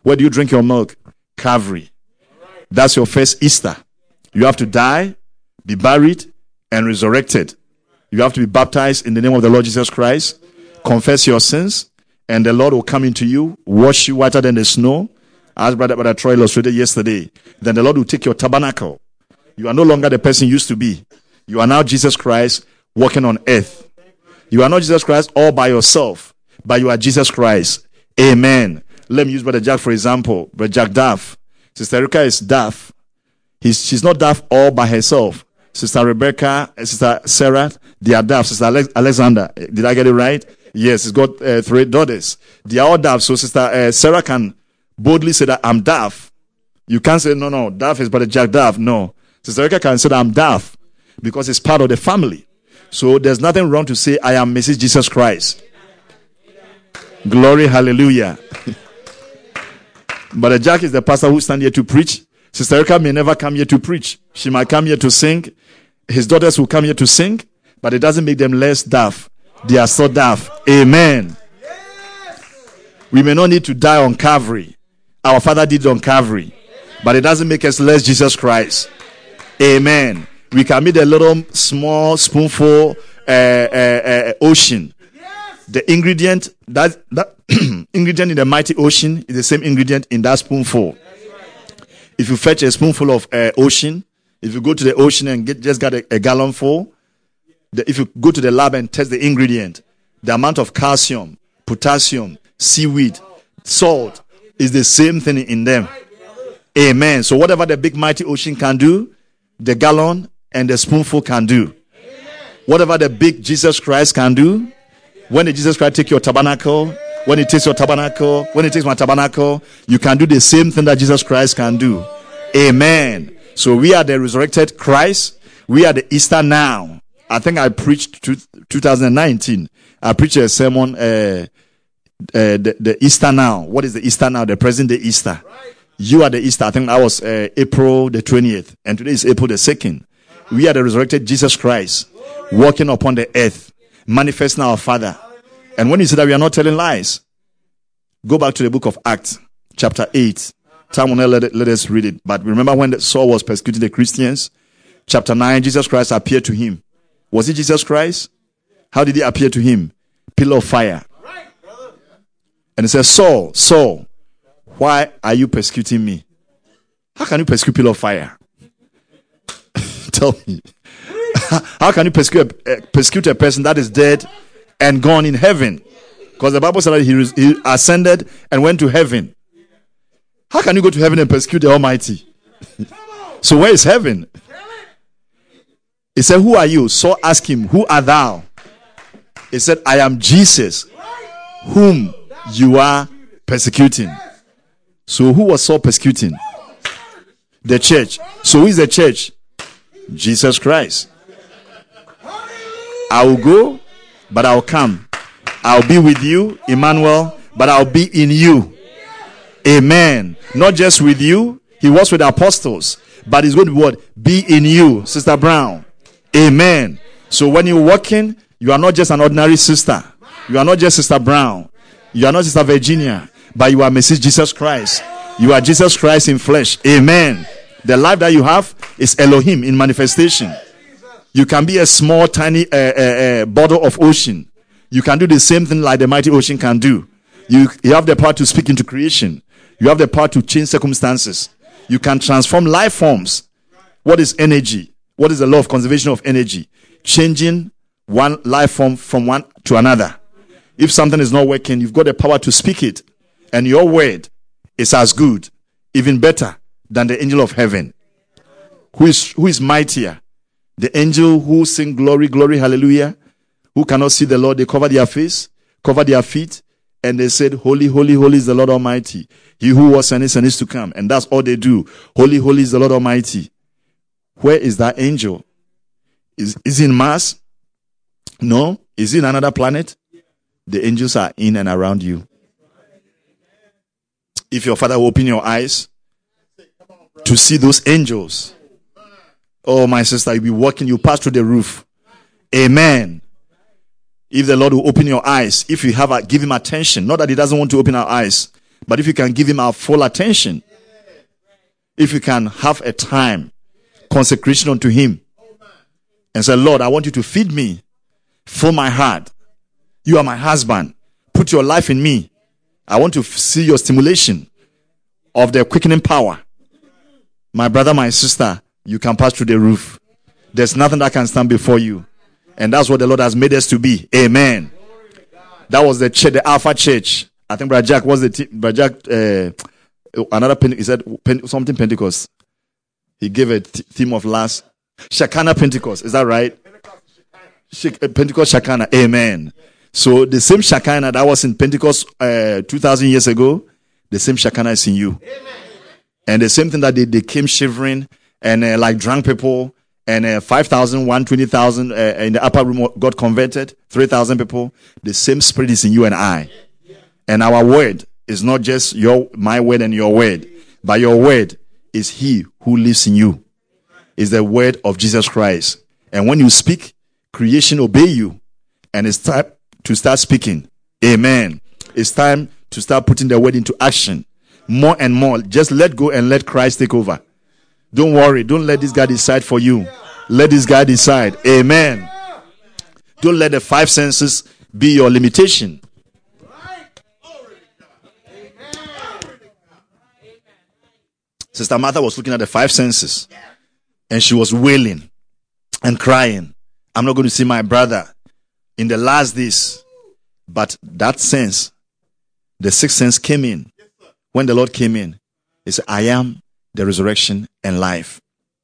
Where do you drink your milk? Calvary. That's your first Easter. You have to die, be buried, and resurrected. You have to be baptized in the name of the Lord Jesus Christ, confess your sins, and the Lord will come into you, wash you whiter than the snow, as Brother, Brother Troy illustrated yesterday. Then the Lord will take your tabernacle. You are no longer the person you used to be. You are now Jesus Christ walking on earth. You are not Jesus Christ all by yourself, but you are Jesus Christ. Amen. Let me use Brother Jack for example. Brother Jack Duff. Sister Erica is Duff. He's, she's not Duff all by herself. Sister Rebecca, Sister Sarah, they are Duff. Sister Alex- Alexander, did I get it right? Yes, he's got uh, three daughters. They are all Duff. So Sister uh, Sarah can boldly say that I'm Duff. You can't say, no, no, Duff is Brother Jack Duff. No. Sister Erica can say that I'm Duff because it's part of the family. So there's nothing wrong to say I am Missus Jesus Christ. Glory, hallelujah. Brother Jack is the pastor who stands here to preach. Sister Erica may never come here to preach. She might come here to sing. His daughters will come here to sing, but it doesn't make them less Duff. They are so Duff. Amen. We may not need to die on Calvary. Our Father did it on Calvary, but it doesn't make us less Jesus Christ. Amen. We can meet a little small spoonful uh, uh, uh, ocean. The ingredient that that ingredient in the mighty ocean is the same ingredient in that spoonful. If you fetch a spoonful of uh, ocean, if you go to the ocean and get, just got a, a gallon full, the, if you go to the lab and test the ingredient, the amount of calcium, potassium, seaweed, salt is the same thing in them. Amen. So whatever the big mighty ocean can do, the gallon and the spoonful can do. Whatever the big Jesus Christ can do, when the Jesus Christ take your tabernacle, when he takes your tabernacle, when he takes my tabernacle, you can do the same thing that Jesus Christ can do. Amen. So we are the resurrected Christ. We are the Easter now. I think I preached two, twenty nineteen. I preached a sermon, uh, uh, the, the Easter now. What is the Easter now? The present day Easter. You are the Easter. I think that was uh, April the twentieth. And today is April the second. We are the resurrected Jesus Christ walking upon the earth, manifesting our Father. And when you say that we are not telling lies, go back to the book of Acts, chapter eight. Time will not let, it, let us read it. But remember when Saul was persecuting the Christians? Chapter nine, Jesus Christ appeared to him. Was it Jesus Christ? How did he appear to him? Pillar of fire. And he says, Saul, Saul, why are you persecuting me? How can you persecute pillar of fire? Tell me. How can you persecute, uh, persecute a person that is dead and gone in heaven? Because the Bible said that he, he ascended and went to heaven. How can you go to heaven and persecute the Almighty? So where is heaven? He said, who are you? Saul asked him, who art thou? He said, I am Jesus, whom you are persecuting. So who was Saul persecuting? The church. So who is the church? Jesus Christ. I will go, but I'll come. I'll be with you, Emmanuel, but I'll be in you. Amen. Not just with you. He was with the apostles, but he's going to what? Be in you, Sister Brown. Amen. So when you're walking, you are not just an ordinary sister. You are not just Sister Brown. You are not Sister Virginia, but you are Missus Jesus Christ. You are Jesus Christ in flesh. Amen. The life that you have is Elohim in manifestation. You can be a small, tiny uh, uh, uh, bottle of ocean. You can do the same thing like the mighty ocean can do. You, you have the power to speak into creation. You have the power to change circumstances. You can transform life forms. What is energy? What is the law of conservation of energy? Changing one life form from one to another. If something is not working, you've got the power to speak it. And your word is as good, even better, than the angel of heaven. Who is, who is mightier? The angel who sing glory, glory, hallelujah, who cannot see the Lord, they cover their face, cover their feet, and they said, holy, holy, holy is the Lord Almighty. He who was and is and is to come. And that's all they do. Holy, holy is the Lord Almighty. Where is that angel? Is, is he in Mars? No. Is he in another planet? The angels are in and around you. If your Father will open your eyes to see those angels, oh, my sister, you'll be walking, you pass through the roof. Amen. If the Lord will open your eyes, if you have a, give him attention, not that he doesn't want to open our eyes, But if you can give him our full attention, if you can have a time, consecration unto him, and say, Lord, I want you to feed me, fill my heart. You are my husband. Put your life in me. I want to see your stimulation of the quickening power. My brother, my sister, you can pass through the roof. There's nothing that can stand before you. And that's what the Lord has made us to be. Amen. That was the church, the Alpha Church. I think Brother Jack was the t- Brother Jack, uh, another, Pente- he said Pen- something Pentecost. He gave a t- theme of last, Shekinah Pentecost. Is that right? She- uh, Pentecost Shekinah. Amen. So the same Shekinah that was in Pentecost uh, two thousand years ago, the same Shekinah is in you. Amen. And the same thing that they, they came shivering and uh, like drunk people, and uh, five thousand, one hundred twenty thousand uh, in the upper room got converted, three thousand people. The same spirit is in you and I. And our word is not just your my word and your word, but your word is he who lives in you. Is the word of Jesus Christ. And when you speak, creation obey you. And it's time to start speaking. Amen. It's time to start putting the word into action. More and more. Just let go and let Christ take over. Don't worry. Don't let this guy decide for you. Let this guy decide. Amen. Don't let the five senses be your limitation. Sister Martha was looking at the five senses and she was wailing and crying. I'm not going to see my brother in the last days. But that sense, the sixth sense came in. When the Lord came in, he said, I am the resurrection and life.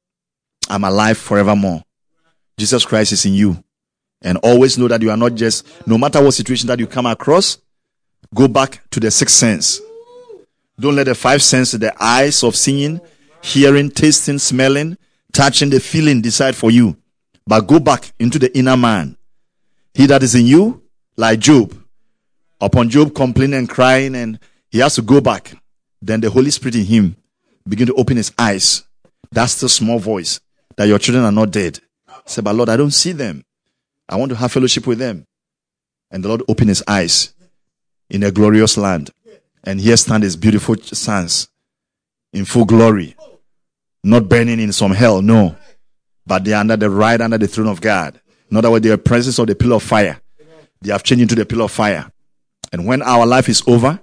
I'm alive forevermore. Jesus Christ is in you. And always know that you are not just, no matter what situation that you come across, go back to the sixth sense. Don't let the five senses, the eyes of seeing, hearing, tasting, smelling, touching, the feeling decide for you. But go back into the inner man. He that is in you, like Job. Upon Job complaining and crying, and he has to go back. Then the Holy Spirit in him begin to open his eyes. That's the small voice that your children are not dead. Say, but Lord, I don't see them. I want to have fellowship with them. And the Lord opened his eyes in a glorious land. And here stand his beautiful sons in full glory. Not burning in some hell, no. But they are under the right, under the throne of God. In other words, they are presence of the pillar of fire. They have changed into the pillar of fire. And when our life is over,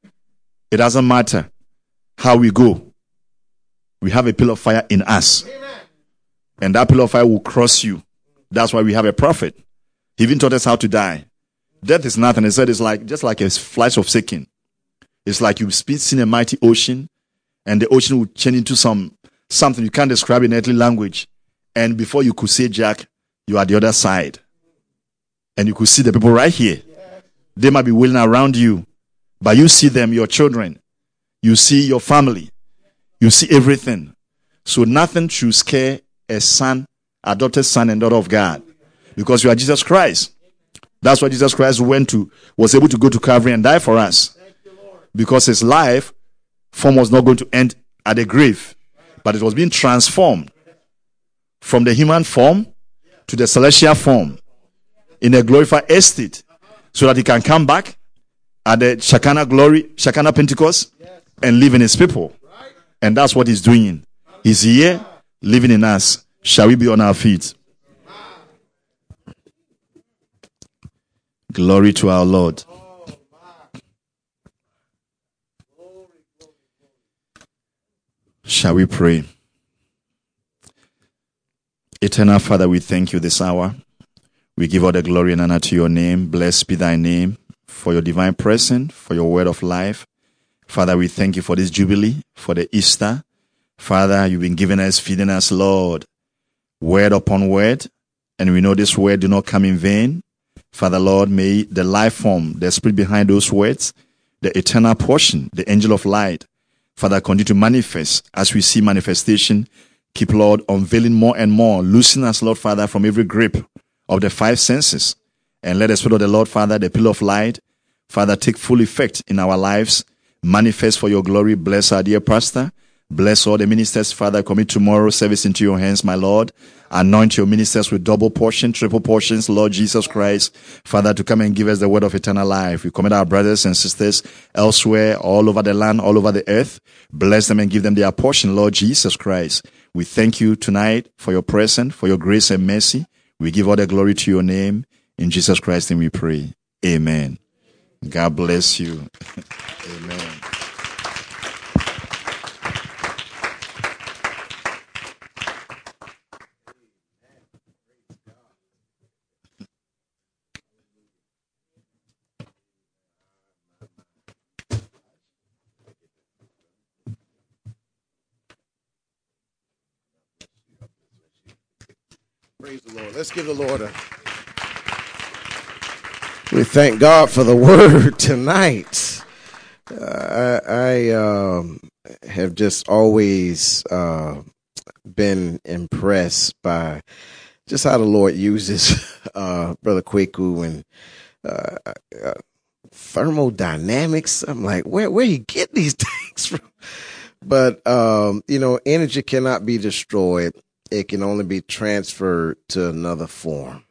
it doesn't matter how we go. We have a pillar of fire in us. And that pillar of fire will cross you. That's why we have a prophet. He even taught us how to die. Death is nothing. He said it's like just like a flash of second. It's like you've seen a mighty ocean, and the ocean will change into some something you can't describe in earthly language. And before you could say Jack, you are the other side. And you could see the people right here. They might be wailing around you, but you see them, your children. You see your family. You see everything. So nothing should scare a son, adopted son and daughter of God, because you are Jesus Christ. That's why Jesus Christ went to, was able to go to Calvary and die for us. Because his life form was not going to end at the grave, but it was being transformed from the human form to the celestial form in a glorified estate, so that he can come back at the Shekinah glory, Shekinah Pentecost, and live in his people. And that's what he's doing. He's here, living in us. Shall we be on our feet? Glory to our Lord. Shall we pray? Eternal Father, we thank you this hour. We give all the glory and honor to your name. Blessed be thy name for your divine presence, for your word of life. Father, we thank you for this jubilee, for the Easter. Father, you've been giving us, feeding us, Lord, word upon word. And we know this word do not come in vain. Father, Lord, may the life form, the spirit behind those words, the eternal portion, the angel of light, Father, continue to manifest as we see manifestation. Keep, Lord, unveiling more and more. Loosen us, Lord, Father, from every grip of the five senses. And let the Spirit of the Lord, Father, the pillar of light, Father, take full effect in our lives. Manifest for your glory. Bless our dear pastor. Bless all the ministers, Father. Commit tomorrow's service into your hands, my Lord. Anoint your ministers with double portion, triple portions, Lord Jesus Christ, Father, to come and give us the word of eternal life. We commit our brothers and sisters elsewhere, all over the land, all over the earth. Bless them and give them their portion, Lord Jesus Christ. We thank you tonight for your presence, for your grace and mercy. We give all the glory to your name. In Jesus Christ's name we pray. Amen. God bless you. Amen. Praise the Lord. Let's give the Lord a... We thank God for the word tonight. Uh, I, I um, have just always uh, been impressed by just how the Lord uses uh, Brother Kwaku and uh, uh, thermodynamics. I'm like, where where he get these things from? But um, you know, energy cannot be destroyed. It can only be transferred to another form.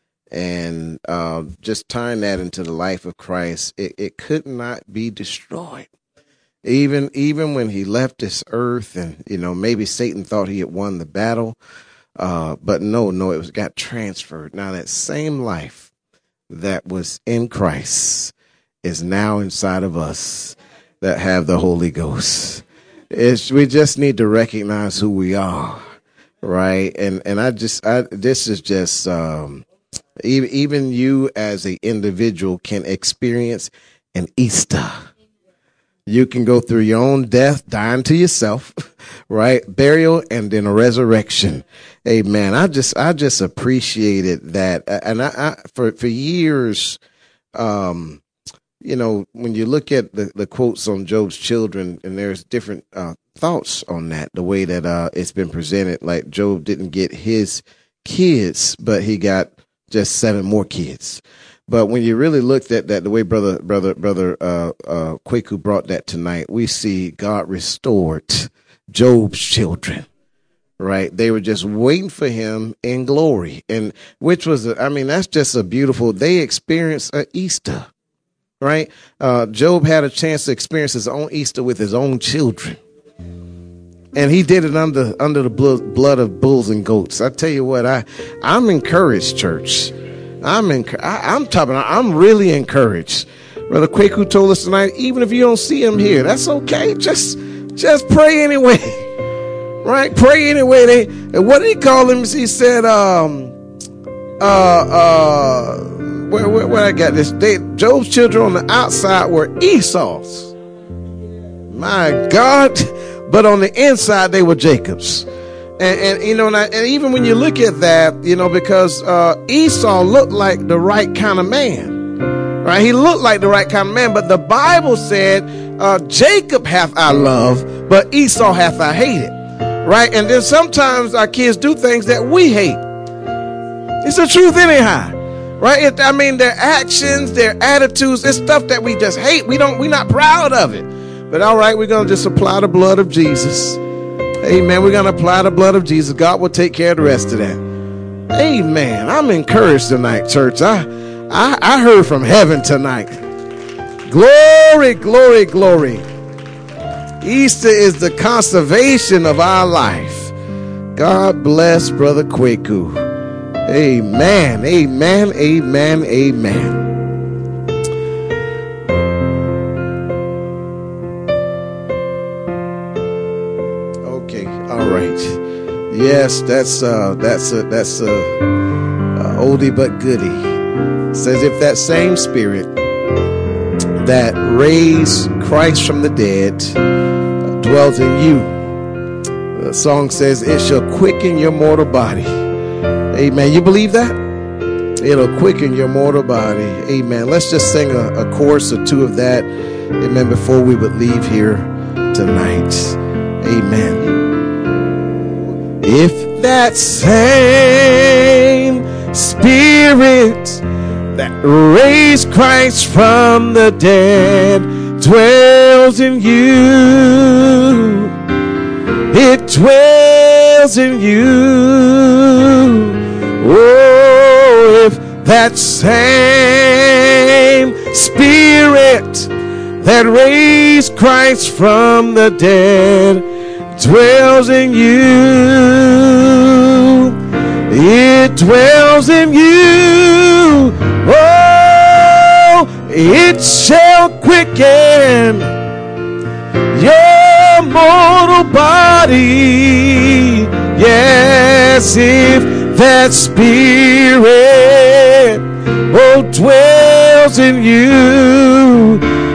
And uh, just tying that into the life of Christ, it, it could not be destroyed. Even even when he left this earth, and, you know, maybe Satan thought he had won the battle. Uh, but no, no, it was got transferred. Now, that same life that was in Christ is now inside of us that have the Holy Ghost. It's, we just need to recognize who we are. Right. And, and I just, I, this is just, um, even, even you as an individual can experience an Easter. You can go through your own death, dying to yourself, right? Burial, and then a resurrection. Amen. I just, I just appreciated that. And I, I for, for years, um, you know, when you look at the, the quotes on Job's children, and there's different uh, thoughts on that, the way that uh, it's been presented. Like Job didn't get his kids, but he got just seven more kids. But when you really looked at that, the way brother, brother, brother uh, uh, Kwaku brought that tonight, we see God restored Job's children. Right, they were just waiting for him in glory, and which was, I mean, that's just a beautiful. They experienced an Easter. Right. Uh, Job had a chance to experience his own Easter with his own children. And he did it under under the blood, blood of bulls and goats. I tell you what, I, I'm encouraged, church. I'm enc- I, I'm talking, I'm really encouraged. Brother Kwaku told us tonight, even if you don't see him here, that's okay. Just just pray anyway. Right? Pray anyway. They, what did he call him? He said, um, uh, uh, Where, where, where I got this? They, Job's children on the outside were Esau's. My God. But on the inside, they were Jacob's. And, and you know, and, I, and even when you look at that, you know, because uh, Esau looked like the right kind of man. Right? He looked like the right kind of man. But the Bible said, uh, Jacob hath I love, but Esau hath I hated. Right? And then sometimes our kids do things that we hate. It's the truth anyhow. Right? It, I mean, their actions, their attitudes, it's stuff that we just hate. We don't, we're not proud of it. But all right, we're going to just apply the blood of Jesus. Amen. We're going to apply the blood of Jesus. God will take care of the rest of that. Amen. I'm encouraged tonight, church. I, I, I heard from heaven tonight. Glory, glory, glory. Easter is the conservation of our life. God bless Brother Kwaku. Amen, amen, amen, amen. Okay, all right. Yes, that's uh, that's a that's a, a oldie but goodie. It says, if that same Spirit that raised Christ from the dead dwells in you, the song says, it shall quicken your mortal body. Amen. You believe that? It'll quicken your mortal body. Amen. Let's just sing a, a chorus or two of that. Amen. Before we would leave here tonight. Amen. If that same Spirit that raised Christ from the dead dwells in you, dwells in you. Oh, if that same Spirit that raised Christ from the dead dwells in you, it dwells in you. Oh, it shall quicken your mortal body. Yes, if that Spirit, oh, dwells in you,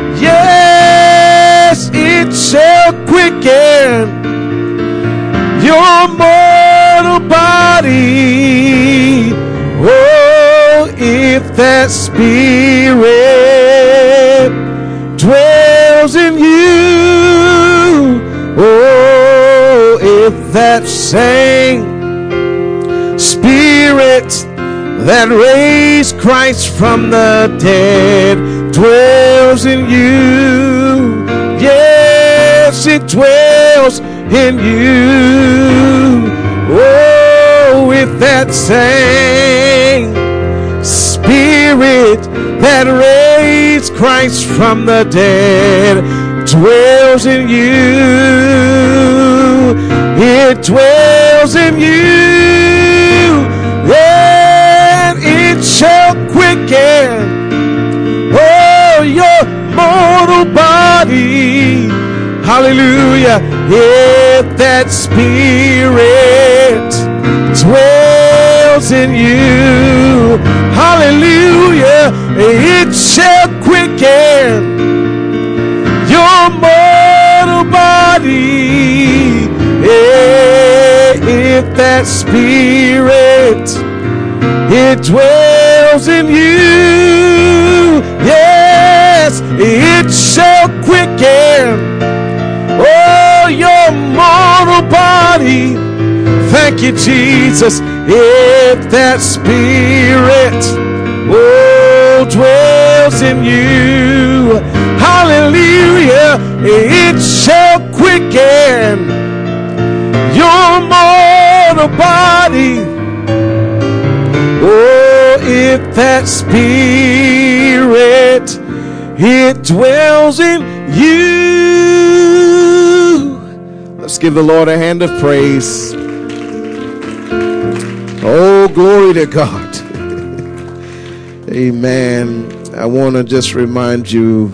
yes, it shall quicken your mortal body. Oh, if that Spirit dwells in you. Oh, if that same Spirit that raised Christ from the dead dwells in you. Yes, it dwells in you. Oh, if that same Spirit that raised Christ from the dead dwells in you, it dwells in you, and it shall quicken, oh, your mortal body. Hallelujah. If that Spirit dwells in you, hallelujah, it shall quicken your mortal body. If that Spirit, it dwells in you, yes, it shall quicken, oh, your mortal body. Thank you, Jesus. If that Spirit, oh, dwells in you, hallelujah, it shall quicken your mortal body. Oh, if that Spirit, it dwells in you. Let's give the Lord a hand of praise. Oh, glory to God. Amen. I want to just remind you,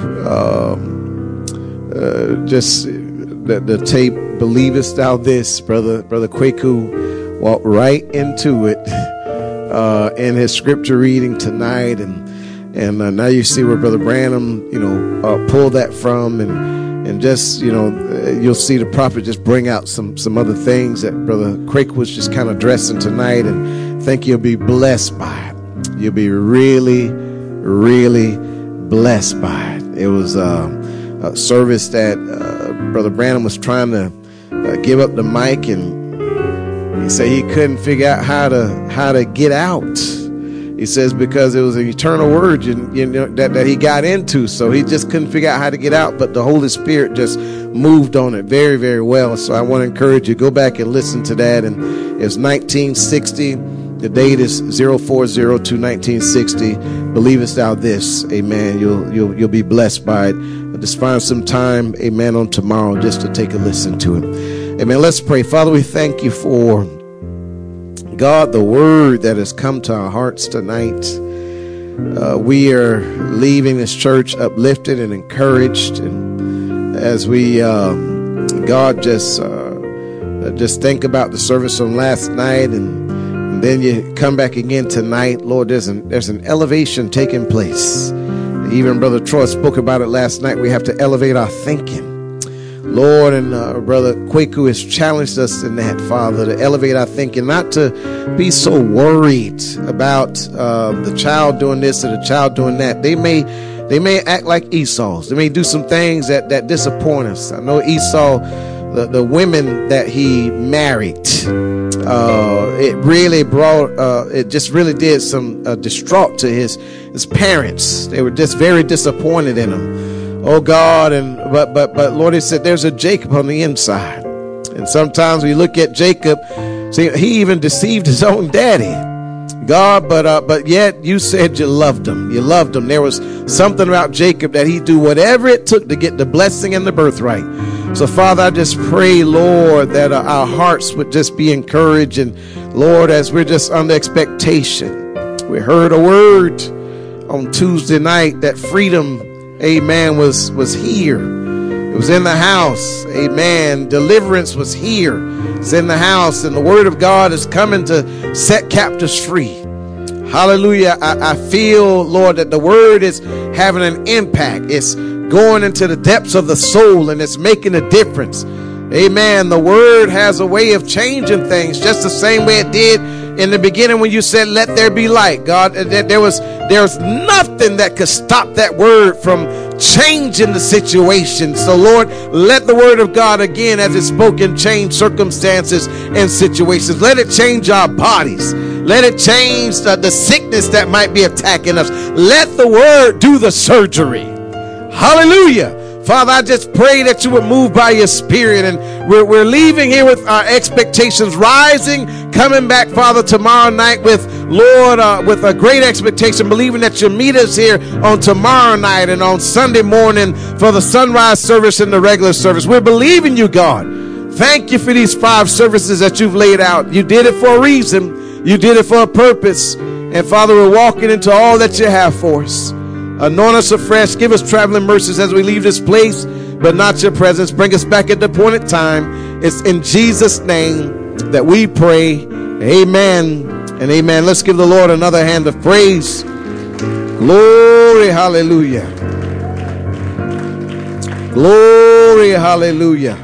um, uh, just that the tape, Believest Thou This, brother, brother Kwaku walked right into it uh, in his scripture reading tonight, and and uh, now you see where Brother Branham, you know, uh, pulled that from, and and just, you know, you'll see the prophet just bring out some some other things that Brother Kwaku was just kind of addressing tonight, and I think you'll be blessed by it. You'll be really, really blessed by it. It was uh, a service that uh, Brother Branham was trying to uh, give up the mic, and he said he couldn't figure out how to how to get out. He says because it was an eternal word, you, you know, that, that he got into, so he just couldn't figure out how to get out, but the Holy Spirit just moved on it very, very well. So I want to encourage you, go back and listen to that. And it's nineteen sixty. The date is zero four zero two nineteen sixty. Believest thou this? Amen. You'll you'll you'll be blessed by it. Just find some time, amen, on tomorrow just to take a listen to it. Amen. Let's pray. Father, we thank you for, God, the word that has come to our hearts tonight. Uh, we are leaving this church uplifted and encouraged, and as we, uh, God, just uh, just think about the service from last night, and, and then you come back again tonight. Lord, there's an there's an elevation taking place. Even Brother Troy spoke about it last night. We have to elevate our thinking, Lord, and uh, Brother Kwaku has challenged us in that, Father, to elevate our thinking, not to be so worried about uh, the child doing this or the child doing that. They may they may act like Esau's. They may do some things that, that disappoint us. I know Esau, the, the women that he married, uh, it really brought, uh, it just really did some uh, distraught to his, his parents. They were just very disappointed in him. Oh God, and but but but Lord, he said there's a Jacob on the inside. And sometimes we look at Jacob, see, he even deceived his own daddy, God, but uh, but yet you said you loved him. You loved him. There was something about Jacob that he'd do whatever it took to get the blessing and the birthright. So, Father, I just pray, Lord, that uh, our hearts would just be encouraged. And, Lord, as we're just under expectation, we heard a word on Tuesday night that freedom, amen, was, was here. It was in the house. Amen. Deliverance was here. It's in the house. And the word of God is coming to set captives free. Hallelujah. I, I feel, Lord, that the word is having an impact. It's going into the depths of the soul, and it's making a difference. Amen. The word has a way of changing things, just the same way it did in the beginning when you said, let there be light. God, there was, there was nothing that could stop that word from changing the situation. So, Lord, let the word of God again, as it's spoken, change circumstances and situations. Let it change our bodies. Let it change the, the sickness that might be attacking us. Let the word do the surgery. Hallelujah. Father, I just pray that you would move by your spirit, and we're, we're leaving here with our expectations rising, coming back, Father, tomorrow night with, Lord, uh, with a great expectation, believing that you'll meet us here on tomorrow night and on Sunday morning for the sunrise service and the regular service. We're believing you, God. Thank you for these five services that you've laid out. You did it for a reason. You did it for a purpose. And Father, we're walking into all that you have for us. Anoint us afresh. Give us traveling mercies as we leave this place, but not your presence. Bring us back at the appointed time. It's in Jesus' name that we pray. Amen and amen. Let's give the Lord another hand of praise. Glory, hallelujah. Glory, hallelujah.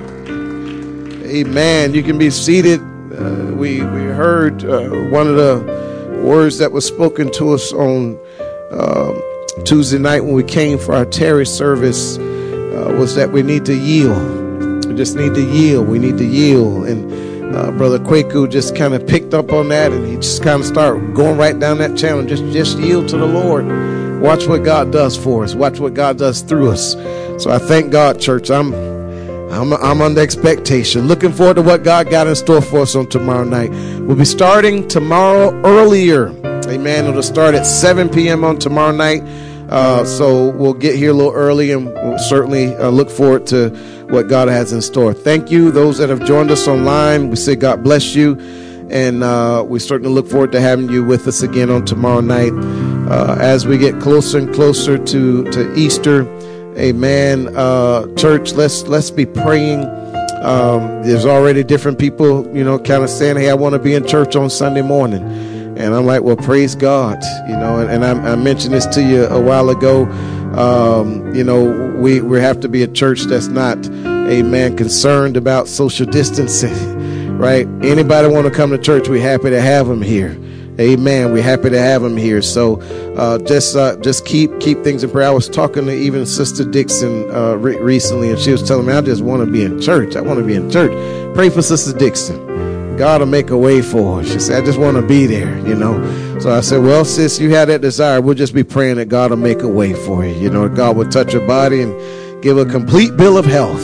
Amen. You can be seated. Uh, we, we heard uh, one of the words that was spoken to us on uh, Tuesday night when we came for our Terry service uh, was that we need to yield. We just need to yield. We need to yield. And uh, Brother Kwaku just kind of picked up on that, and he just kind of started going right down that channel. Just, just yield to the Lord. Watch what God does for us. Watch what God does through us. So I thank God, church. I'm, I'm, I'm under expectation. Looking forward to what God got in store for us on tomorrow night. We'll be starting tomorrow earlier. Amen. It'll start at seven p.m. on tomorrow night. Uh, so we'll get here a little early, and we'll certainly uh, look forward to what God has in store. Thank you, those that have joined us online. We say God bless you, and uh, we certainly look forward to having you with us again on tomorrow night. Uh, as we get closer and closer to, to Easter, amen. Uh, church, let's let's be praying. Um, there's already different people, you know, kind of saying, hey, I want to be in church on Sunday morning. And I'm like, well, praise God, you know, and, and I, I mentioned this to you a while ago. Um, you know, we, we have to be a church that's not, amen, concerned about social distancing, right? Anybody want to come to church, we're happy to have them here. Amen. We're happy to have them here. So uh, just uh, just keep keep things in prayer. I was talking to even Sister Dixon uh, re- recently, and she was telling me, I just want to be in church. I want to be in church. Pray for Sister Dixon. God will make a way for her. She said, I just want to be there, you know. So I said, well, sis, you have that desire. We'll just be praying that God will make a way for you. You know, God will touch her body and give a complete bill of health.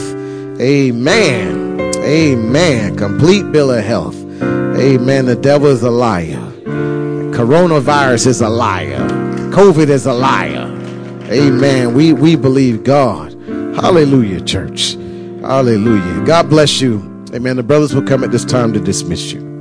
Amen. Amen. Complete bill of health. Amen. The devil is a liar. Coronavirus is a liar. COVID is a liar. Amen. We, we believe God. Hallelujah, church. Hallelujah. God bless you. Amen. The brothers will come at this time to dismiss you.